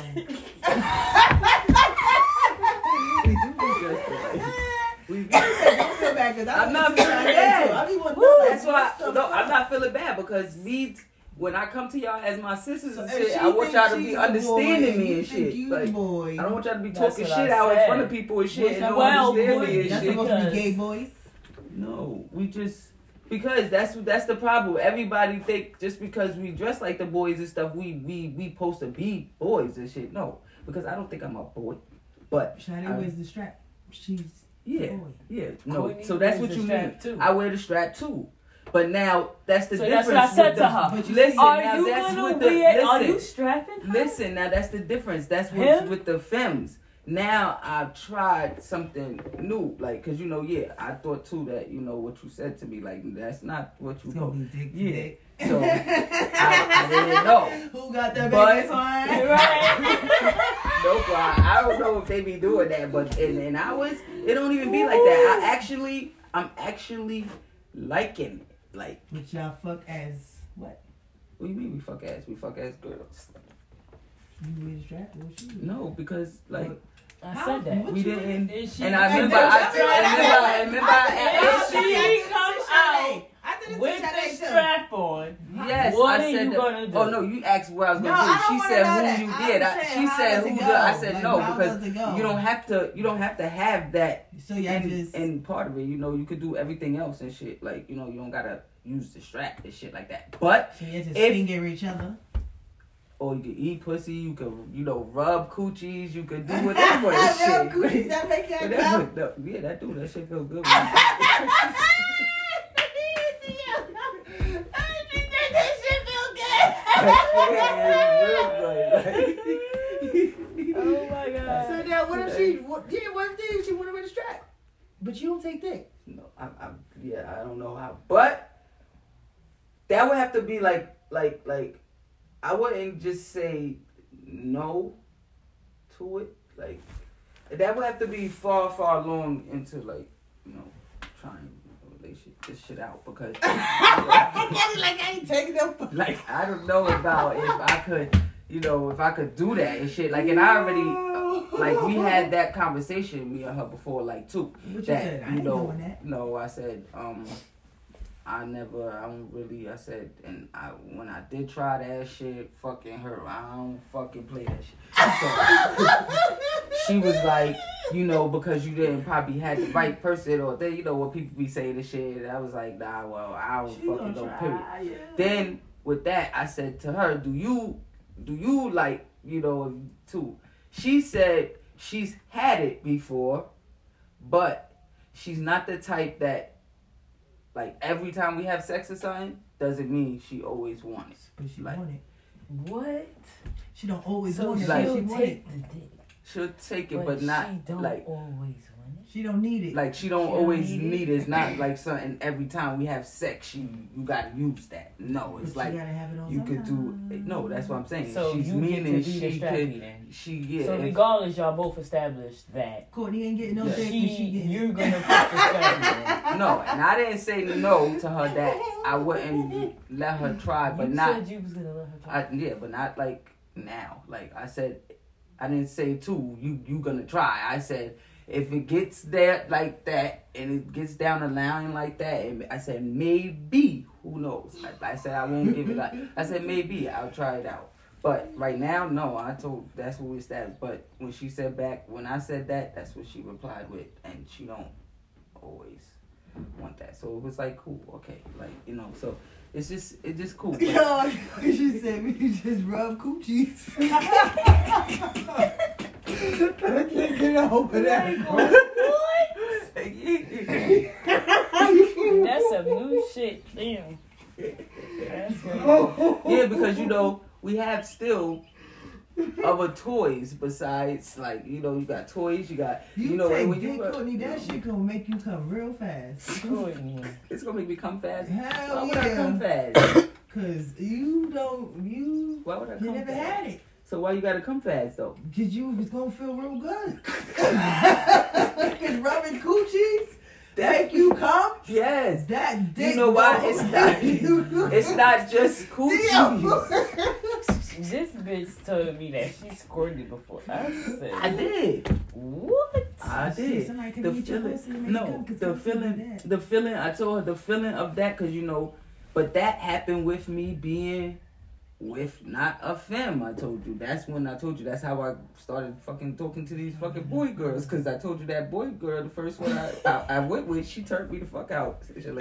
do be dressed alike. don't feel bad because I'm not feeling bad. That's why I'm I'm not feeling bad because when I come to y'all as my sisters So and if shit, she I want y'all to thinks be she's a understanding boy, me you and think shit. you Like, boy. I don't want y'all to be That's talking what shit I out in said. front of people and shit and don't Well, understand me and Y'all shit. supposed to be gay boys. No, we just because that's the problem. Everybody think just because we dress like the boys and stuff, we supposed to be boys and shit. No, because I don't think I'm a boy. But Shadi wears the strap. She's yeah, a boy. yeah. No, Courtney so that's wears what the you strap mean. too. I wear the strap too. But now that's the So that's difference. what I said with to the, her. But you Listen, Are now you that's gonna with the wear? Are listen. you strapping her? Listen, now that's the difference. That's what's Him? with the femmes. Now I've tried something new, like, cause I thought too that what you said to me, like that's not what you It's gonna be dick to dick. So I didn't know. Who got that But- baby on? Right. Nope, I don't know if they be doing that, but in ours, it don't even be like that. I'm actually liking it. Like, But y'all fuck as what? what do you mean we fuck ass? We fuck ass girls. You wear the strap? What you? No, because like. I said that. We didn't, Is she- and I remember, And I If asked she you. comes out with the strap on, Yes, what I are said you that. gonna do? Oh no, you asked what I was No, gonna I do. don't She wanna said know who that. you I'm did. saying, She how said does who it did. go? I said Like, no how because does it go? you don't have to have that. So y'all just. And part of it, you could do everything else and shit. Like you don't gotta use the strap and shit like that. But So y'all just if- finger each other. or you could eat pussy, you could rub coochies, you could do whatever and shit. Rub coochies, that make y'all Whatever. go. Yeah, that shit feel good. oh my god. So now, what if she want to wear the strap? But you don't take dick. No, I don't know how, but that would have to be like I wouldn't just say no to it. Like that would have to be far along into like trying this shit out because like I ain't taking them. like I don't know about if I could. If I could do that and shit, like, and I already, like we had that conversation, me and her before, like too. What you said? I ain't doing that. No, I said, I said, and when I did try that shit, fucking her, I don't fucking play that shit. So, she was like, you know, because you didn't probably had the right person, or you know what people be saying and shit. I was like, nah, well, I don't fucking know, period. Yeah. Then with that, I said to her, do you like, you know, too? She said she's had it before, but she's not the type that, like, every time we have sex or something, doesn't mean she always wants. But she like, want it. What? She don't always want it. Like, she'll take the dick. She'll take it, but not, she don't like, always want it. She don't need it. Like, she don't always need it. It's not like something every time we have sex, you gotta use that. No, it's like, you could do, no, that's what I'm saying. So she's you meaning get to be the strappy then. So regardless, y'all both established that Courtney ain't getting no dick, you're gonna put the strappy in. No, and I didn't say no to her that I wouldn't let her try, but you not. Said you was gonna let her try. Yeah, but not like now. Like I said, I didn't say too. You gonna try? I said if it gets there like that and it gets down the line like that, and I said maybe. Who knows? I said I won't give it up. I said maybe I'll try it out. But right now, no. I told that's what we established. But when she said back, when I said that, that's what she replied with, and she don't always want that. So it was like cool, okay, like you know. So it's just cool. But, yo, she said we just rub coochies. I can't get over that. What? That's some new shit. Damn. That's yeah, because you know we have still other toys besides like you know you got toys you got you know when you Courtney, that shit gonna make you come real fast. It's gonna make me come fast. Hell Why would yeah. I come fast? Cause why would I come never fast? had it. So why you gotta come fast though? Cause you was gonna feel real good. Cause rubbing coochies make you come. Yes. That dick. You know why? It's not just coochies. This bitch told me that she squirted before. I did. What? I did. The feeling. I told her the feeling of that, cause you know, but that happened with me being with not a femme. I told you. That's when I told you. That's how I started fucking talking to these fucking boy girls. Cause I told you that boy girl, the first one I went with, she turned me the fuck out. This is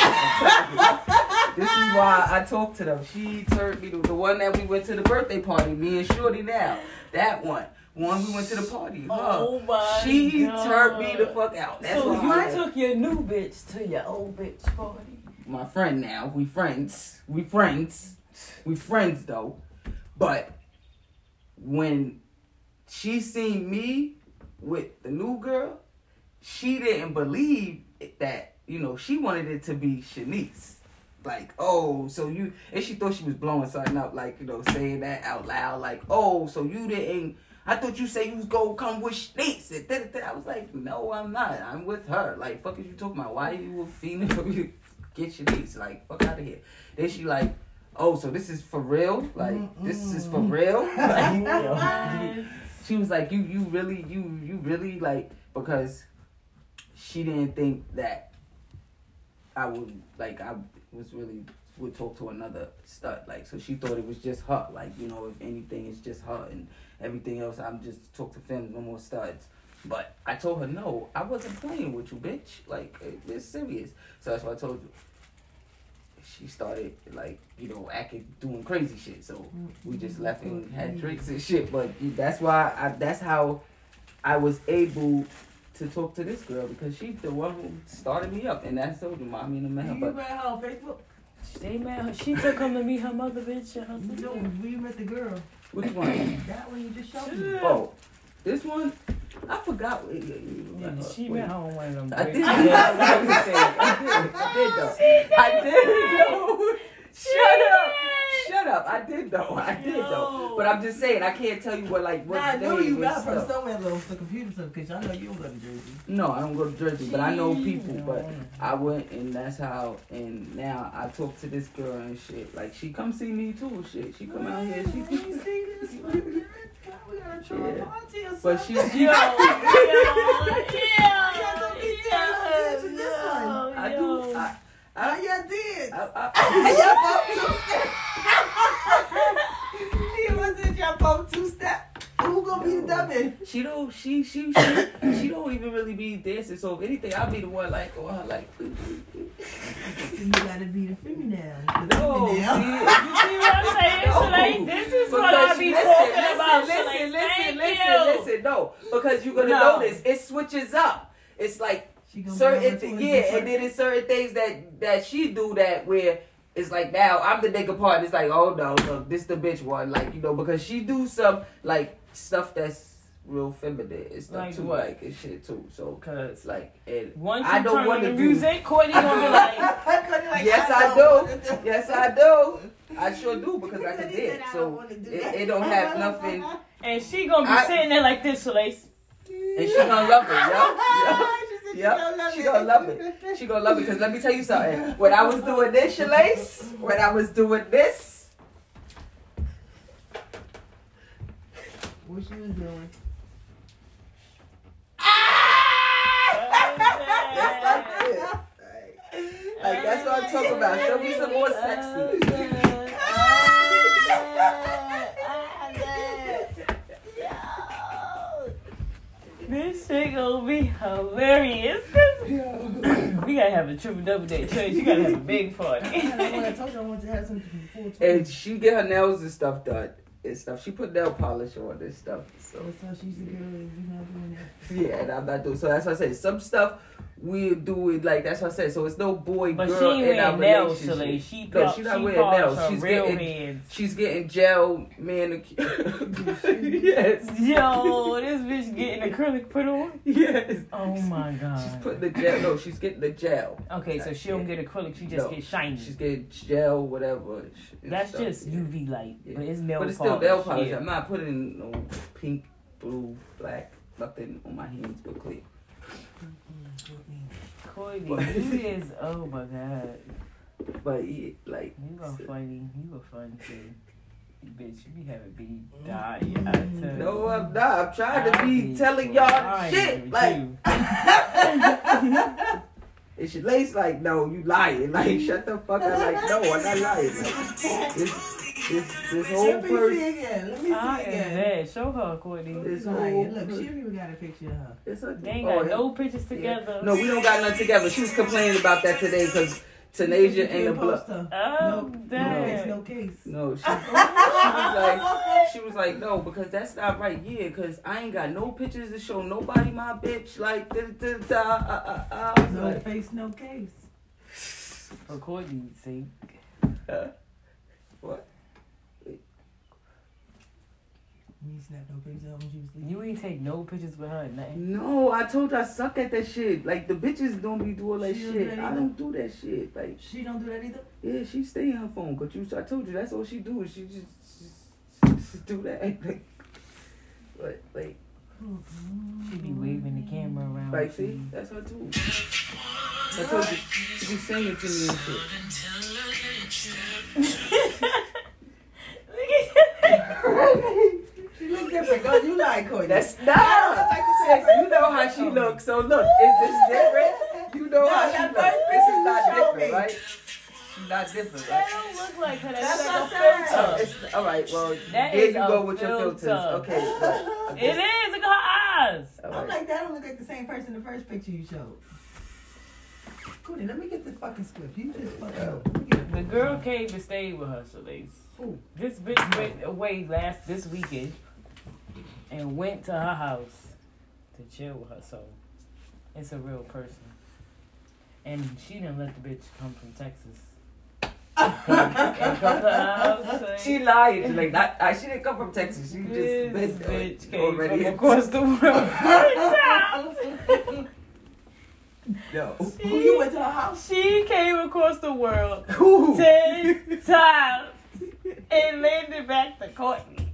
why I talked to them. She turned me the one that we went to the birthday party. Me and Shorty now. That one we went to the party. Oh my She God. turned me the fuck out. That's so why you took your new bitch to your old bitch party. My friend now. We friends. We friends though. But when she seen me with the new girl, she didn't believe that, you know, she wanted it to be Shanice. Like, oh, so you, and she thought she was blowing something up, like, you know, saying that out loud, like, oh, so you didn't, I thought you said you was gonna come with Shanice. And I was like, no, I'm not. I'm with her. Like, fuck is you talking about? Why you were feeling for me to get Shanice? Like, fuck out of here. Then she like, oh, so this is for real? Like, this is for real? Like, she was like, you really, like, because she didn't think that I would talk to another stud. Like, so she thought it was just her. Like, you know, if anything, it's just her. And everything else, I'm just talk to femmes, no more studs. But I told her, no, I wasn't playing with you, bitch. Like, it's serious. So that's what I told you. She started, like, you know, doing crazy shit. So we just left and had drinks and shit. But that's why, that's how I was able to talk to this girl, because she's the one who started me up. And that's told you, mommy and the man. You met her on Facebook? They met her. She took him to meet her mother, bitch. No, we met the girl. Which one? That one you just showed me. Oh, this one? I forgot. She met her on one of them. I did. I did though. Shut up. I did though. But I'm just saying, I can't tell you what I know you got from somewhere though, for computer stuff, because I know you don't go to Jersey. No, I don't go to Jersey, but I know people. But I went, and that's how. And now I talk to this girl and shit. Like, she come see me too. Shit, she come out here. She see this. We gotta try party or But she was y'all did. He wasn't y'all both two-step. Who gonna be the dummy? She don't even really be dancing. So if anything, I'll be the one like on her like. You gotta be the female. No, you see what I'm saying? So like, this is what I be talking about. Listen. No, because you're gonna notice it switches up. It's like certain and then it's certain things that she do that where it's like now I'm the nigga part. It's like, oh no, look, this the bitch one, like, you know, because she do some like stuff that's real feminine and stuff like too, what? Like and shit too. So cause like, and once I don't want the to music, Courtney gonna be like, yes I do. I sure do because I can dance. So it don't have nothing. And she gonna be sitting there like this, Shalais. And she gonna love it, yo. She gonna love it. She gonna love it. Because let me tell you something. When I was doing this, Shalais, when I was doing this. What she was doing? Like, that's what I'm talking about. Show me some more sexy. This shit gonna be hilarious. We gotta have a triple double day church. You gotta have a big party. I told you I wanted to have something before. And she get her nails and stuff done. And stuff. She put nail polish on and stuff. So she's a girl. You're not doing that. Yeah, and I'm not doing. So that's what I say. Some stuff we'll do it like that's what I said. So it's no boy but girl she in our nails, relationship. she's not wearing nails. She's getting gel manicure. Yes. Yo, this bitch getting acrylic put on. Yes. Oh my god. She's putting the gel. No, she's getting the gel. Okay, so she don't get acrylic. She just gets shiny. She's getting gel, whatever. That's stuff, just UV light, but it's nail polish. But it's still nail polish. I'm not putting no pink, blue, black, nothing on my hands but clear. Courtney, you is, oh my god. But yeah, like you are funny. You are fun too. Bitch, you be having me die. No, I'm not. I'm trying to be telling y'all shit. Like it's your lace like, no, you lying. Like, shut the fuck up. Like, no, I'm not lying. Like, this whole person. Let me see again. Show her, Courtney. This whole look, she even got a picture of her. They ain't got no pictures together. Yeah. No, we don't got none together. She was complaining about that today because Tanasia and the blood. Oh, damn. No case. No, she was like, no, because that's not right. Yeah, because I ain't got no pictures to show nobody my bitch. Like, no face, no case. For Courtney's sake. What? You snapped no pictures when she was sleeping. You ain't take no pictures with her, nothing. No, I told you I suck at that shit. Like, the bitches don't be doing that shit. I don't do that shit. Like, she don't do that either? Yeah, she stay on her phone. But I told you that's all she do. She just do that. Like, she be waving the camera around. Like, see? That's her too. I told you. She be singing to me and shit. She look different. Go, you like Courtney. That's not. You know how she looks. So look, is this different? You know how she looks. This is not different, right? She's not different, right? That don't look like her. That's like a filter. All right, well, that there you go with your filters. Okay. It is. Look at her eyes. Right. I'm like, that don't look like the same person in the first picture you showed. Courtney, let me get the fucking script. You just fucking up. The girl came and stayed with her, Shalais. This bitch went away this weekend and went to her house to chill with her. So it's a real person. And she didn't let the bitch come from Texas. And come to her house. She lied. She's like, she didn't come from Texas. She this just bitch came from across the world. No. Who you went to her house? She came across the world 10 times and landed back to Courtney.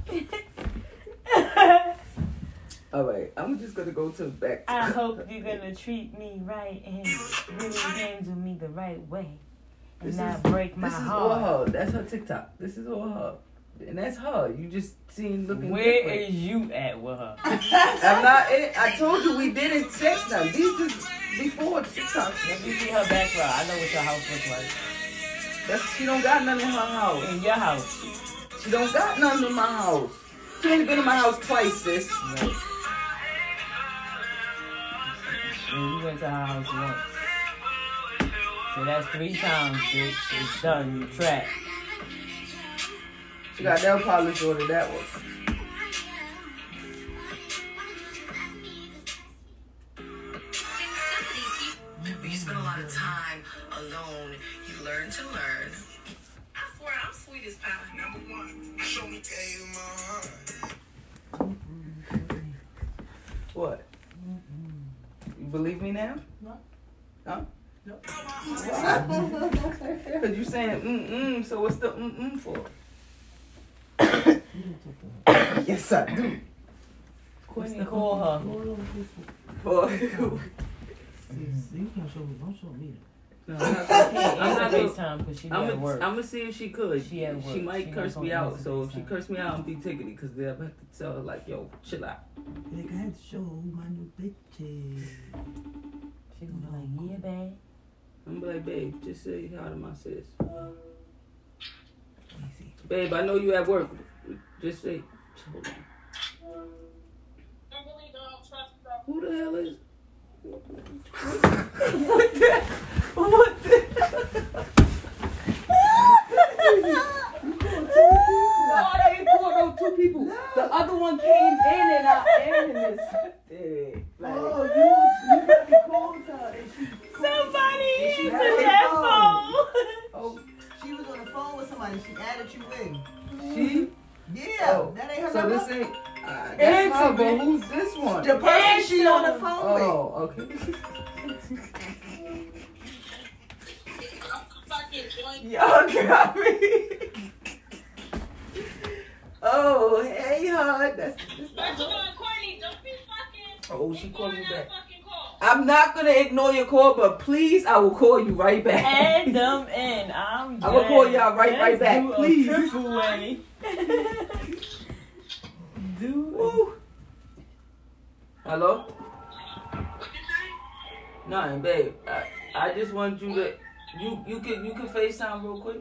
All right, I'm just gonna go to the back. I hope you're gonna treat me right and really handle me the right way and not break my heart. This is all her. That's her TikTok. This is all her. And that's her. You just seen looking Where different. is you at with her? I'm not. I told you we didn't text them. These is before TikTok. Let me see her background. I know what your house looks like. She don't got nothing in her house. In your house. She don't got nothing in my house. She only been in my house twice, sis. Right. And you went to her house once. So that's 3 times, bitch. It's done. You trapped. She got nail polish on it, that one. You spend a lot of time alone. You learn to learn. I swear, I'm sweet as pie. Number 1, show me gave my heart. What? You believe me now? No. Huh? No. Because you saying so what's the for? Yes, I do. Courtney, call her. Boy. See, you can't show me. Don't show me that. No, I'm not FaceTime because she at work. I'm gonna see if she could. She at work. She might She curse not me gonna out. answer So if she FaceTime. curse me out, I'm be tickety because they'll have to tell her like, yo, chill out. Like, I had to show my new bitches. She gonna be like, yeah, babe. I'm gonna be like, babe, just say hi to my sis. Babe, I know you at work. Just say, hold on. Who the hell is? What the? What the? No, I ain't called no 2 people. No. The other one came in and out and this. Like, Oh, you got the calls out. Somebody she answer had that a phone. oh, She was on the phone with somebody. She added you in. she? Yeah, Oh, that ain't her so number. this ain't. That's her, but who's this one? The person she on the phone with. Oh, okay. Y'all got me. Oh, hey, hon. That's Courtney, don't be fucking. oh, she called me back. I'm not gonna ignore your call, but please, I will call you right back. Add them in. I'm I will call y'all right back, do please. A triple way. Woo. Hello? Nothing, babe. I just want you to you can FaceTime real quick.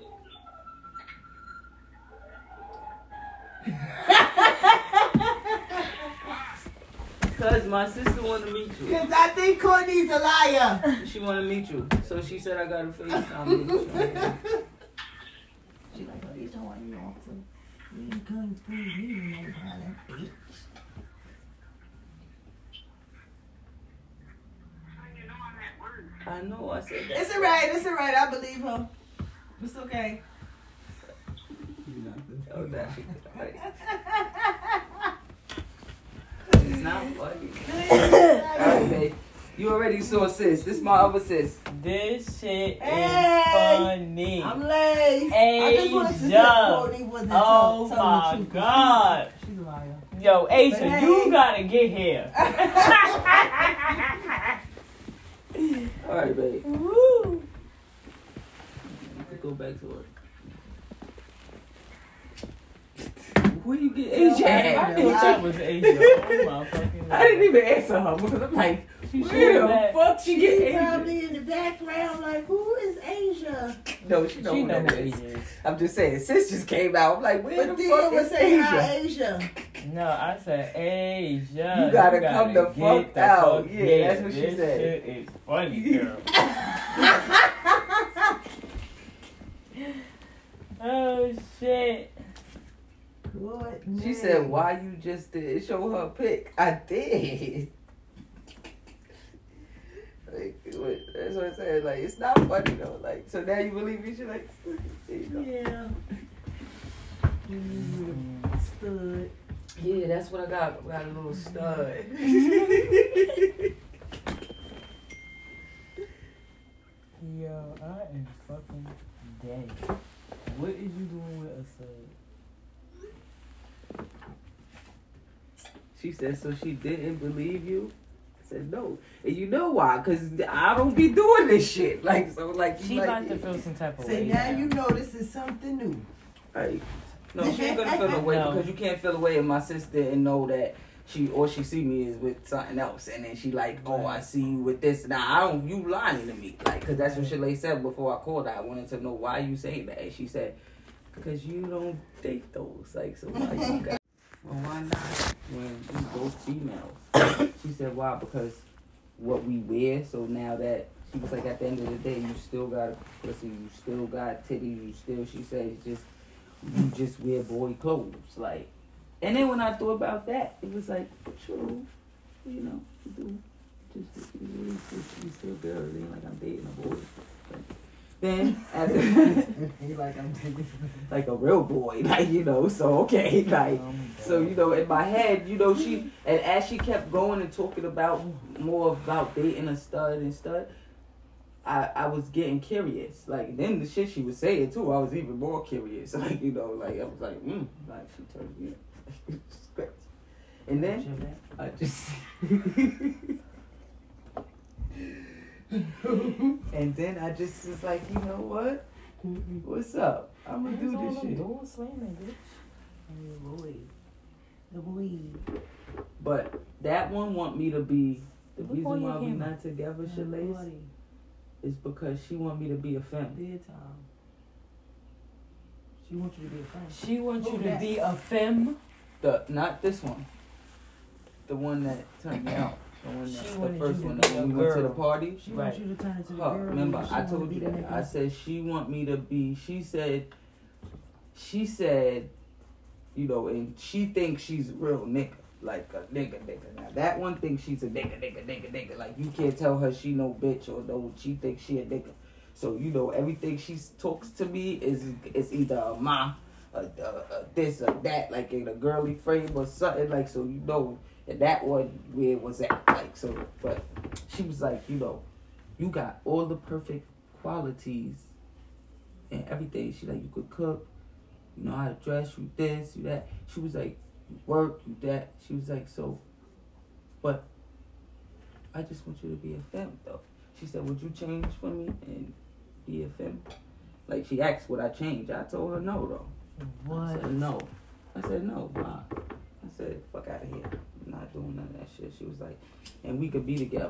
Cause my sister wanna meet you. Because I think Courtney's a liar. She wanna meet you. So she said I gotta FaceTime you. She like, oh, you don't want me off to. You ain't coming through me, you know how that bitch. I know, I said that. It's alright, I believe her. It's okay. Oh, that shit. It's not funny. Alright, babe. You already saw sis. This is my other sis. This shit Hey, is funny. I'm late. I just wanted to say Asia. Courtney wasn't Oh telling my the truth. God. She's a liar. Yo, Asia, But you hey. gotta get here. Alright, babe. Woo. You can go back to work. Where you get Asia I at? thought that was Asia. Oh my fucking I didn't even answer her because I'm like, where the fuck she get She's Asia? probably in the background like, who is Asia? No, she know She who know that who is. Asia is. I'm just saying, sis just came out. I'm like, where But the then fuck was is saying hi, Asia? Asia. No, I said Asia. You gotta come the get fuck the out. fuck Yeah, here. that's what she This said. Shit is funny, girl. Oh shit. Good She said, why you just did show her a pic? I did. Like, that's what I said. Like, it's not funny though. Like, so now you believe me? She like, there you go. Yeah. Stood. Yeah, that's what I got. We got a little stud. Yo, I am fucking dead. What is you doing with a sub? She said, so she didn't believe you? I said, no. And you know why? Because I don't be doing this shit. Like, so, like, She like, about to feel some type of Say way. now you know this is something new. Like, No, she ain't gonna feel no way because you can't feel away in my sister and know that she see me is with something else, and then she like, oh, I see you with this. Now you lying to me, like, cause that's what Shalay said before I called her. I wanted to know why you saying that. And she said, because you don't date those, like, so why you got? Well, why not? When we both females. She said, why? Because what we wear. So now that she was like, at the end of the day, you still got a pussy, you still got titties, you still. She said, you just wear boy clothes, like. And then when I thought about that, it was like, true, you know, you still girls, it ain't like I'm dating a boy. But then, after, like I'm dating like a real boy, like, you know, so okay, like, so, you know, in my head, you know, and as she kept going and talking about more about dating a stud and stud, I was getting curious. Like, then the shit she was saying, too, I was even more curious. Like, you know, like, I was like, like, she turned me. And then I just and then I just was like, you know what? What's up? I'm gonna do this shit. the boy. But that one want me to be the reason why we not together, Shalay, is because she want me to be a femme. She wants you to be a femme. She wants you to be a femme. Not this one. The one that turned me out. The one that, the first one that when we went to the party. She wants you to turn into the girl. Remember, I told you that. I said she want me to be. She said, you know, and she thinks she's a real nigga, like a nigga. Now that one thinks she's a nigga. Like you can't tell her she no bitch or no. She thinks she a nigga. So you know everything she talks to me is either a ma. This or that, like in a girly frame or something, like, so you know, and that one where it was at, like, so, but she was like, you know, you got all the perfect qualities and everything. She like, you could cook, you know how to dress, you this, you that. She was like, you work, you that. She was like, so, but I just want you to be a femme, though. She said, would you change for me and be a femme? Like, she asked, would I change? I told her no, though. What? I said no, ma. I said, fuck out of here. I'm not doing none of that shit. She was like, and we could be together.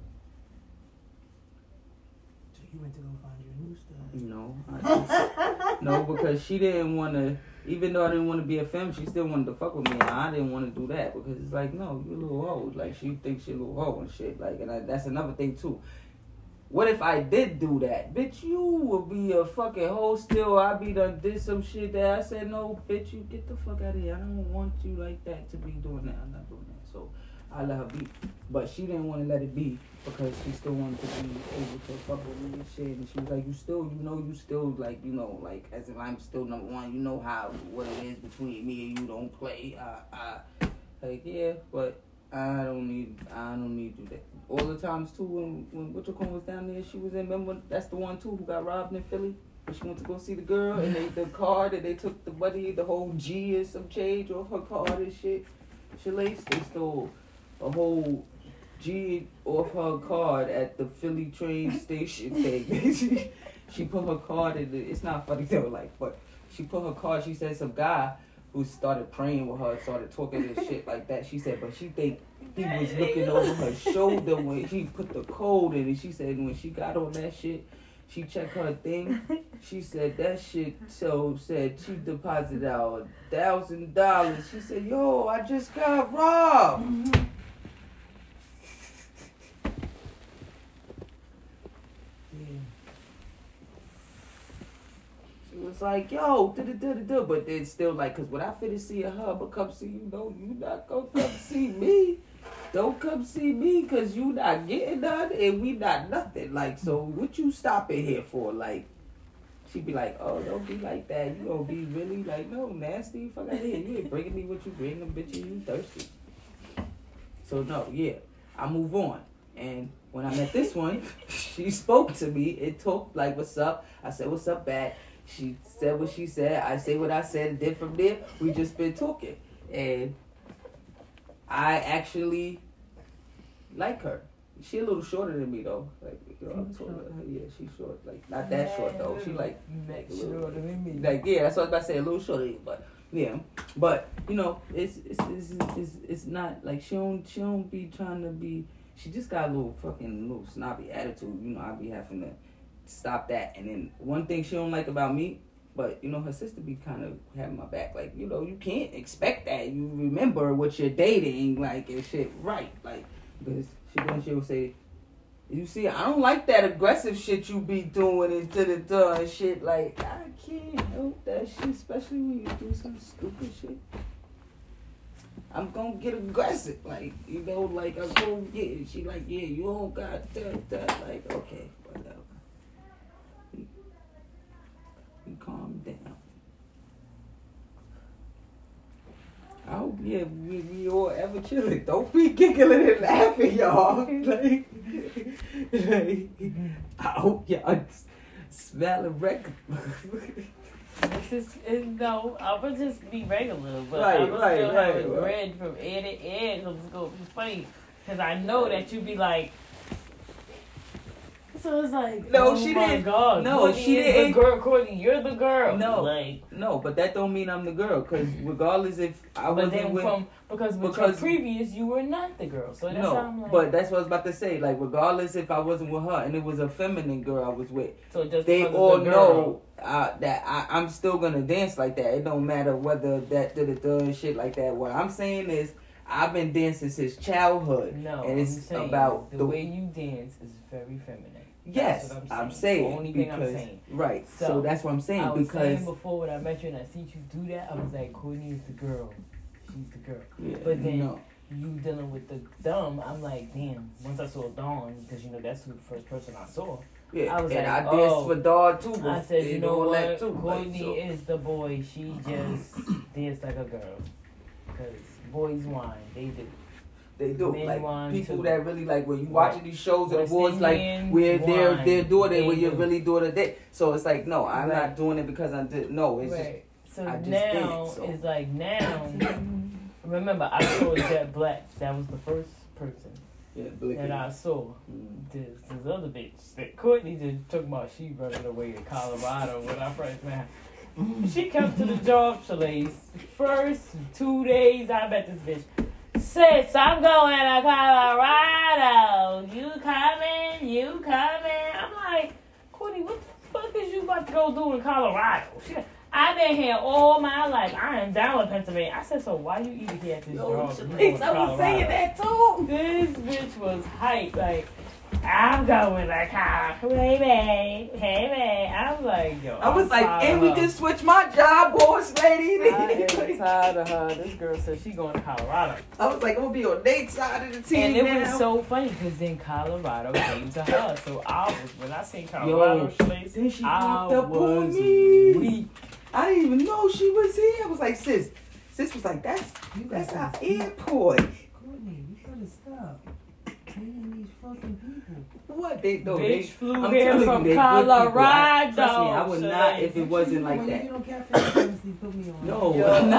So you went to go find your new stud? No, no, because she didn't want to, even though I didn't want to be a femme, she still wanted to fuck with me, and I didn't want to do that, because it's like, no, you a little hoe. Like, she thinks she a little hoe and shit. Like, and that's another thing, too. What if I did do that? Bitch, you would be a fucking hoe still. I did some shit that I said, no, bitch, you get the fuck out of here. I don't want you like that to be doing that. I'm not doing that. So I let her be. But she didn't want to let it be because she still wanted to be able to fuck with me and shit. And she was like, you still, like, you know, like, as if I'm still number one. You know what it is between me and you. Don't play. Like, yeah, but I don't need you there. All the times too when Witcher was down there, she was in. Remember, that's the one too who got robbed in Philly. When she went to go see the girl and the card and they took the money, the whole G and some change off her card and shit. They stole a whole G off her card at the Philly train station thing. She put her card in. It's not funny though, like, but she put her card. She said some guy who started praying with her, started talking and shit like that. She said, but she think he was looking over her shoulder when he put the code in. And she said when she got on that shit, she checked her thing. She said that shit said she deposited out $1,000. She said, yo, I just got robbed. Mm-hmm. Was like, yo, but then still like, cause when I finish seeing her, but come see you, no, you not gonna come see me. Don't come see me, cause you not getting none and we not nothing. Like, so what you stopping here for? Like, she be like, oh, don't be like that. You gonna be really like, no, nasty, fuck out of here. You ain't bringing me what you bring them bitches. You thirsty. So no, yeah, I move on. And when I met this one, she spoke to me and talked like, what's up? I said, what's up, back? She said what she said. I say what I said. And then from there, we just been talking. And I actually like her. She a little shorter than me, though. Like, you know, I'm taller. Yeah, she's short. Like, not that short, though. She, like, shorter than me. Like, yeah, that's what I was about to say. A little shorter. But Yeah, but you know, it's not like she don't be trying to be. She just got a little snobby attitude. You know, I be having to stop that. And then one thing she don't like about me, but you know, her sister be kind of having my back. Like, you know, you can't expect that. You remember what you're dating, like, and shit, right? Like, because she'll say, you see, I don't like that aggressive shit you be doing and shit. Like, I can't help that shit, especially when you do some stupid shit. I'm gonna get aggressive, like, you know, like, I go, yeah, she like, yeah, you don't got that, like, okay, whatever. You calm down. I hope, yeah, we all ever chilling. Don't be giggling and laughing, y'all. Like, I hope y'all smelling regular. No, I would just be regular, but I would still have it read from ear to ear. It was going to be funny, because I know that you'd be like, so it's like, no, oh she my didn't. God, No, Courtney she is didn't. The girl, Courtney, you're the girl. No, like, no, but that don't mean I'm the girl. Because regardless if I wasn't with, because your previous, you were not the girl. So that's how I'm like. But that's what I was about to say. Like, regardless if I wasn't with her and it was a feminine girl I was with, so just they all know that I'm still gonna dance like that. It don't matter whether that and shit like that. What I'm saying is, I've been dancing since childhood. No, and it's about the way you dance is very feminine. Yes, that's what I'm saying. The only thing I'm saying. Right. So that's what I'm saying. I was because saying before when I met you and I see you do that, I was like, Courtney is the girl. She's the girl. Yeah, but then you dealing with the dumb, I'm like, damn. Once I saw Dawn, because you know that's the first person I saw. Yeah, I was and like, I danced for Dawn too. I said, you know what? Too, Courtney is the boy. She just danced like a girl. Because boys whine. They do. They do. Men like people too. That really like when you watching these shows and awards, like where they're doing it, where you're really doing it. So it's like, no, I'm not doing it because I did. No, it's just. So I just now did, so. it's like now. Remember, I saw Jet Black. That was the first person that I saw. This other bitch that Courtney just took about. She running away in Colorado when I first met her. She kept to the job, Shalise. First 2 days I met this bitch. Sis, I'm going to Colorado. You coming? I'm like, Courtney, what the fuck is you about to go do in Colorado? I've been here all my life. I am down with Pennsylvania. I said, so why you even here at this job? I was saying that too. This bitch was hype. Like, I'm going to Colorado. Hey, man. I'm like, yo. I was like, and we just switched my job, boss lady. I am tired of her. This girl said she going to Colorado. I was like, I'm going to be on Nate's side of the team. And it was so funny because then Colorado came to her. So when I seen Colorado, then she popped up on me. Weak. I didn't even know she was here. I was like, sis was like, that's our airport. Courtney, you gotta stop paying these fucking people. What they do? Bitch flew here from Colorado. Trust me, I would not if it wasn't like that. You don't care for honestly, put me on. No.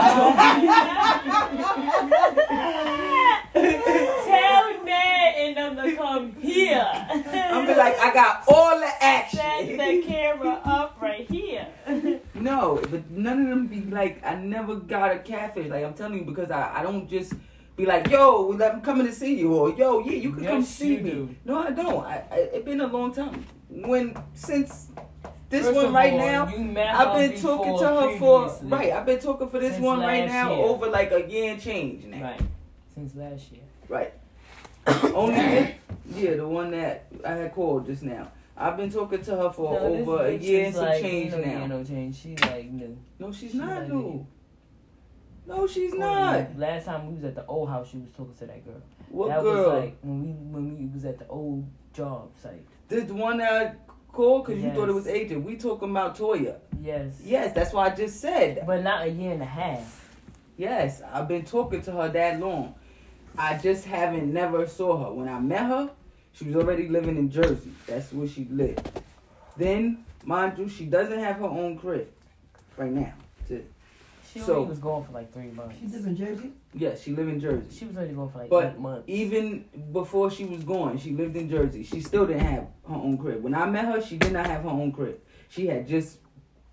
Tell Ned and them to come here. I'm be like, I got all the action. Set the camera up right here. No, but none of them be like, I never got a catfish. Like, I'm telling you, because I don't just be like, yo, I'm coming to see you. Or, yo, yeah, you can come see me. Do. No, I don't. It's been a long time. Since this First one right all, now, I've been talking to her for, I've been talking for this one right now over like a year and change now. Right. Since last year. Right. Only, the one that I had called just now. I've been talking to her for over a year and some change now. No change. She like new. No, she's not new. No, she's not. Last time we was at the old house, she was talking to that girl. What that girl? That was like when we was at the old job site. The one that I called because you thought it was Agent. We talking about Toya. Yes. Yes, that's what I just said. But not a year and a half. Yes, I've been talking to her that long. I just never saw her. When I met her, she was already living in Jersey. That's where she lived. Then, mind you, she doesn't have her own crib right now. She only was gone for like 3 months. She live in Jersey? Yeah, she lived in Jersey. She was only gone for like 8 months. Even before she was gone, she lived in Jersey. She still didn't have her own crib. When I met her, she did not have her own crib. She had just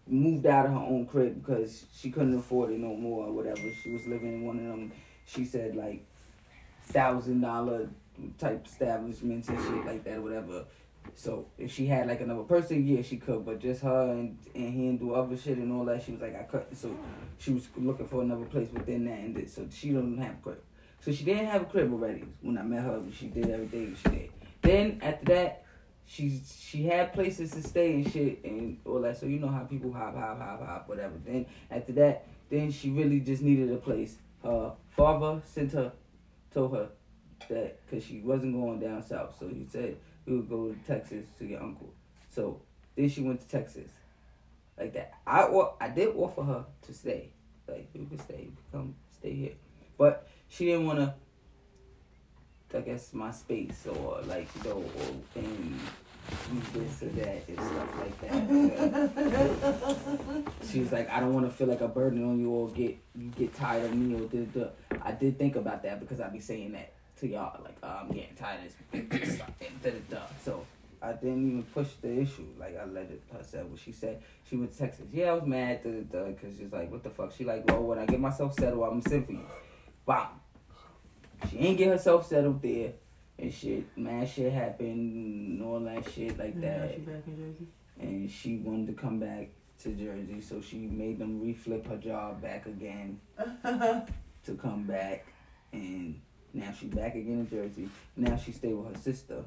moved out of her own crib because she couldn't afford it no more or whatever. She was living in one of them, she said, like, $1,000 type establishments and shit like that or whatever. So if she had like another person, yeah, she could, but just her and him do other shit and all that, she was like, I couldn't. So she was looking for another place within that, and so she don't have a crib. So she didn't have a crib already when I met her. She did everything she did. Then after that, she had places to stay and shit and all that. So you know how people hop, whatever. Then after that, then she really just needed a place. Her father told her that because she wasn't going down south, so he said we would go to Texas to your uncle. So then she went to Texas, like that. I did offer her to stay, like you could stay, you could come stay here, but she didn't want to. I guess my space or like or and use this or that and stuff like that. She was like, I don't want to feel like a burden on you or you get tired of me or da. I did think about that because I be saying that to y'all, like, I'm getting tired of this and da. So I didn't even push the issue. Like, I let her say what she said. She went to Texas. Yeah, I was mad because she's like, what the fuck? She like, well, when I get myself settled, I'm going to send for you. Bam. She ain't get herself settled there and shit. Mad shit happened and all that shit like that. She back in Jersey? And she wanted to come back to Jersey, so she made them reflip her job back again to come back. And now she back again in Jersey. Now she stay with her sister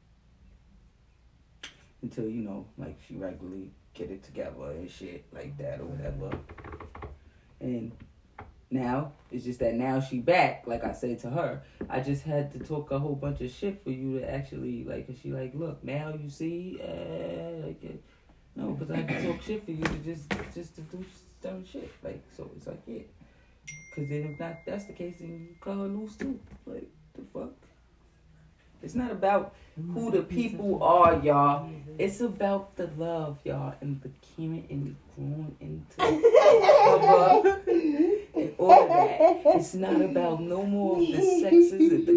until, you know, like she regularly get it together and shit like that or whatever. And now, it's just that now she back, like I said to her, I just had to talk a whole bunch of shit for you to actually, like, cause she like, look, now you see, no, because I had to talk shit for you to just to do some shit, like, so it's like, yeah, cause then if that's the case, then you cut her loose too, like, the fuck? It's not about who the people are, y'all. It's about the love, y'all, and the caring and the growing into cover and all of that. It's not about no more of the sexes and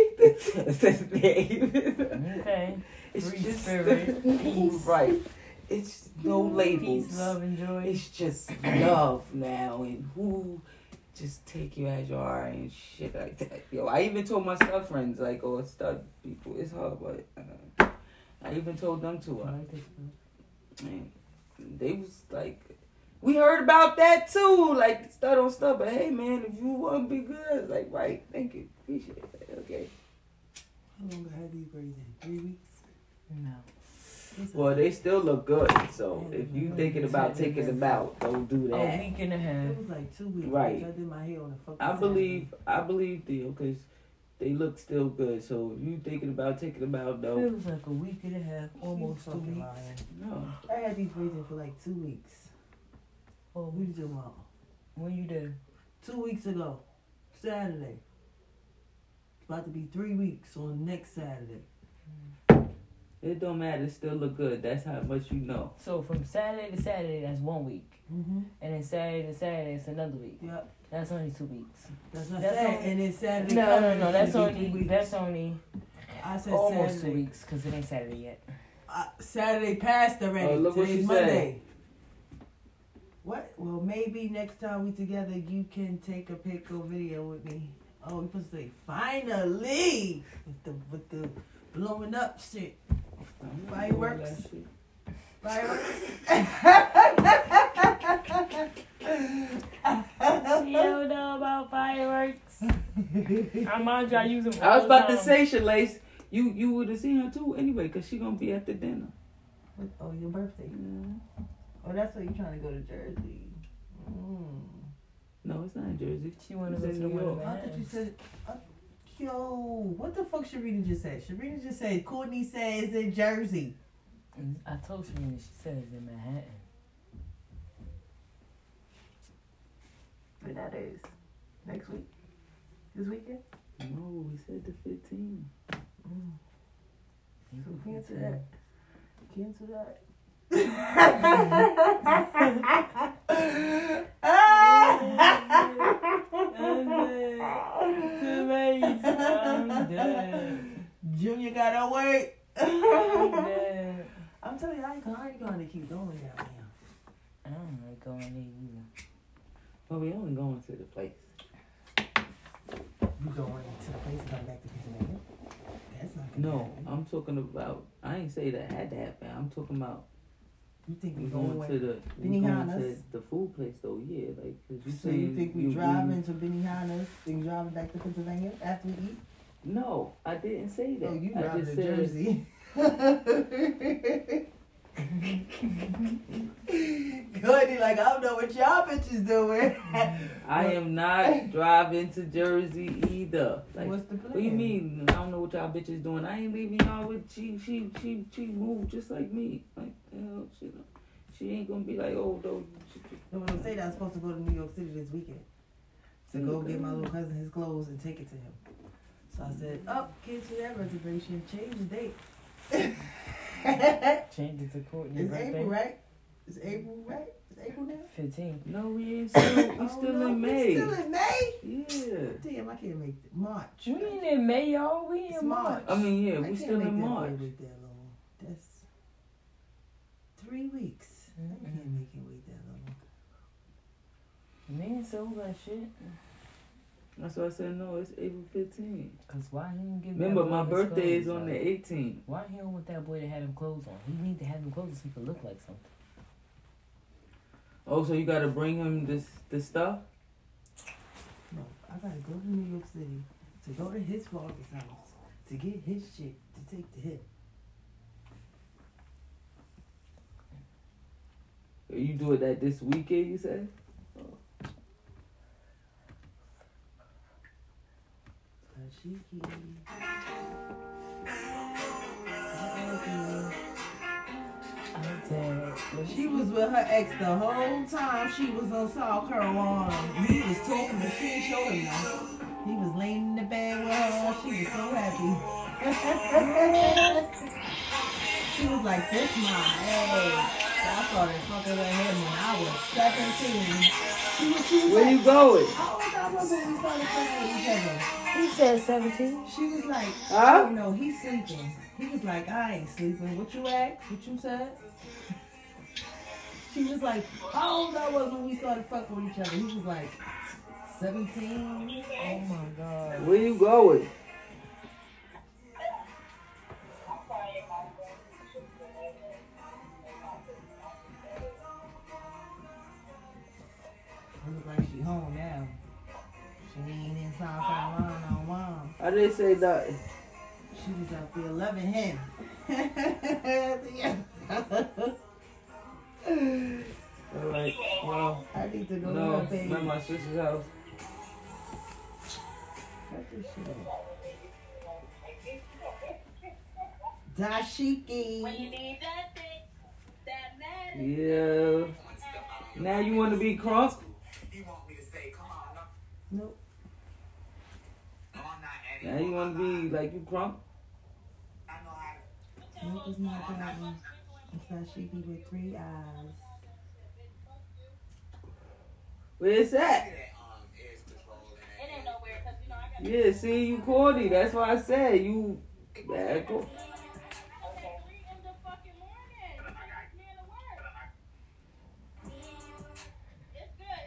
the okay. It's Free just spirit, peace. Right. It's no labels. Peace, love, and joy. It's just love now, and who just take you as you are and shit like that. Yo, I even told my stud friends, like, or stud people, it's hard, but I even told them to. And they was like, we heard about that too, like stud on stud, but hey man, if you want to be good, like, right, thank you, appreciate it, okay. How long have these braids in? 3 weeks? No. Well, they still look good, so if you thinking about taking them out, don't do that. A week and a half. It was like 2 weeks. Right. I did my hair on the fucking I believe Theo, because they look still good. So if you thinking about taking them out, though. It was like a week and a half, almost 2 weeks. No. I had these braids in for like 2 weeks. Oh, What you doing, Mom? when you did? 2 weeks ago, Saturday. It's about to be 3 weeks on next Saturday. It don't matter. It still look good. That's how much you know. So from Saturday to Saturday, that's 1 week. Mm-hmm. And then Saturday to Saturday, it's another week. Yep. That's only 2 weeks. That's not That's Saturday. only- And then Saturday. No. That's only. That's only I said almost Saturday. 2 weeks because it ain't Saturday yet. Saturday passed already. Oh, look what Today's she Monday. What? Well, maybe next time we together, you can take a pic or video with me. Oh, you supposed to say finally with the blowing up shit. Fireworks. Fireworks. You don't know about fireworks. I use them. I was about to say, Shalace, you would have seen her too anyway, because she going to be at the dinner. Oh, your birthday. Yeah. Oh, that's why you're trying to go to Jersey. No, it's not in Jersey. She wanted It's to in go to New one York. of I thought you said. Yo, what the fuck Sharita just said? Sharita just said Courtney said it's in Jersey. I told Sharina, she said it's in Manhattan. But that is next week. This weekend. No, we said the 15th. So cancel that. Cancel that. Junior gotta wait. I'm telling you, I ain't gonna keep going down here. don't like going there either. Well, we only going to the place. You going to the place and come back to Pennsylvania? That's not gonna happen. I'm talking about. I ain't say that had to happen. I'm talking about. You think we we going to the food place though? Yeah, like cause you so you think we driving to Benihana's and driving back to Pennsylvania after we eat? No, I didn't say that. Oh, you I driving just to said Jersey. Cody, like, I don't know what y'all bitches doing. I am not driving to Jersey either. Like, what's the plan? What do you mean? I don't know what y'all bitches doing. I ain't leaving y'all with she moved just like me. Like, hell, she ain't gonna be like, oh, though. No, when I say that, I'm supposed to go to New York City this weekend to go get my little cousin his clothes and take it to him. So I said, cancel that reservation, change the date. Change it to Courtney's It's birthday. April, right? It's April, right? It's April now? 15. No, we ain't still, we still in May. Still in May? Yeah. Damn, I can't make it. March. We ain't in May, y'all. We in March. I mean, yeah, I we can't still make in that March. wait that long. That's 3 weeks. I can't make it wait that long. Man, so that shit. That's why I said no, it's April 15th. Cause why he didn't give Remember, that boy my his birthday is clothes, on the like, 18th. Why he don't want that boy to have them clothes on? He need to have them clothes so he can look like something. Oh, so you gotta bring him this stuff? No, I gotta go to New York City to go to his father's house to get his shit to take to him. You do it that this weekend, you said? She was with her ex the whole time she was on South Carolina. He was talking, but she didn't show him now. He was laying in the bed with her. She was so happy. She was like, this my ex. I started fucking with him when I was 17. Where you going? How old I was when we started fucking with each other? He said 17. She was like, huh? Oh no, he's sleeping. He was like, I ain't sleeping. What you asked? What you said? She was like, how old I was when we started fucking with each other? He was like, 17. Oh my God. Where you going? It look like she home now. She ain't in South Carolina no more. I didn't say nothing. She was out there loving him. Alright, well. I need to go no, to her page. at my sister's house. Cut this shit off. Dashiki. When you need that thing, that man. Yeah. Now you want to be crunk? You want me to say, come on, Nope. no, I'm not Eddie. Now you want to be like you crunk? I know how to. Nope, it's not that one. It's Dashiki with 3 eyes. Where's that? It ain't nowhere, because, you know, I got. Yeah, see, you corny. That's why I said you bad. Okay, 3 in the fucking morning. Me and the work. It's good.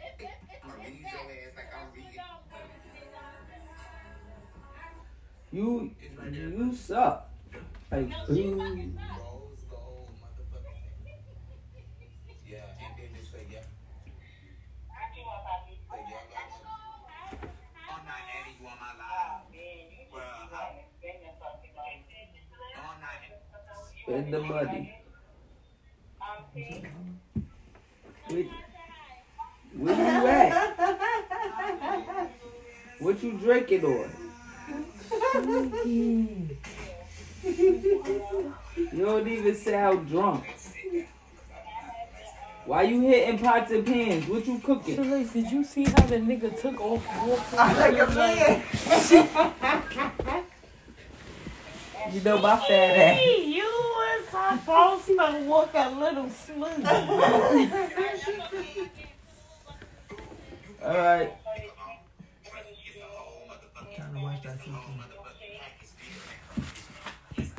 It's You suck. Like, Rose gold, motherfucker. Yeah, and then they say, yeah. I'm not adding you on my live. Well, I'm not. spend the money. Where you at? What you drinking on? You don't even sound drunk. Why you hitting pots and pans? What you cooking? Shalace, did you see how the nigga took off? Like a man. You know my fat ass. You was supposed to walk a little smooth. All right. Trying to watch that TV.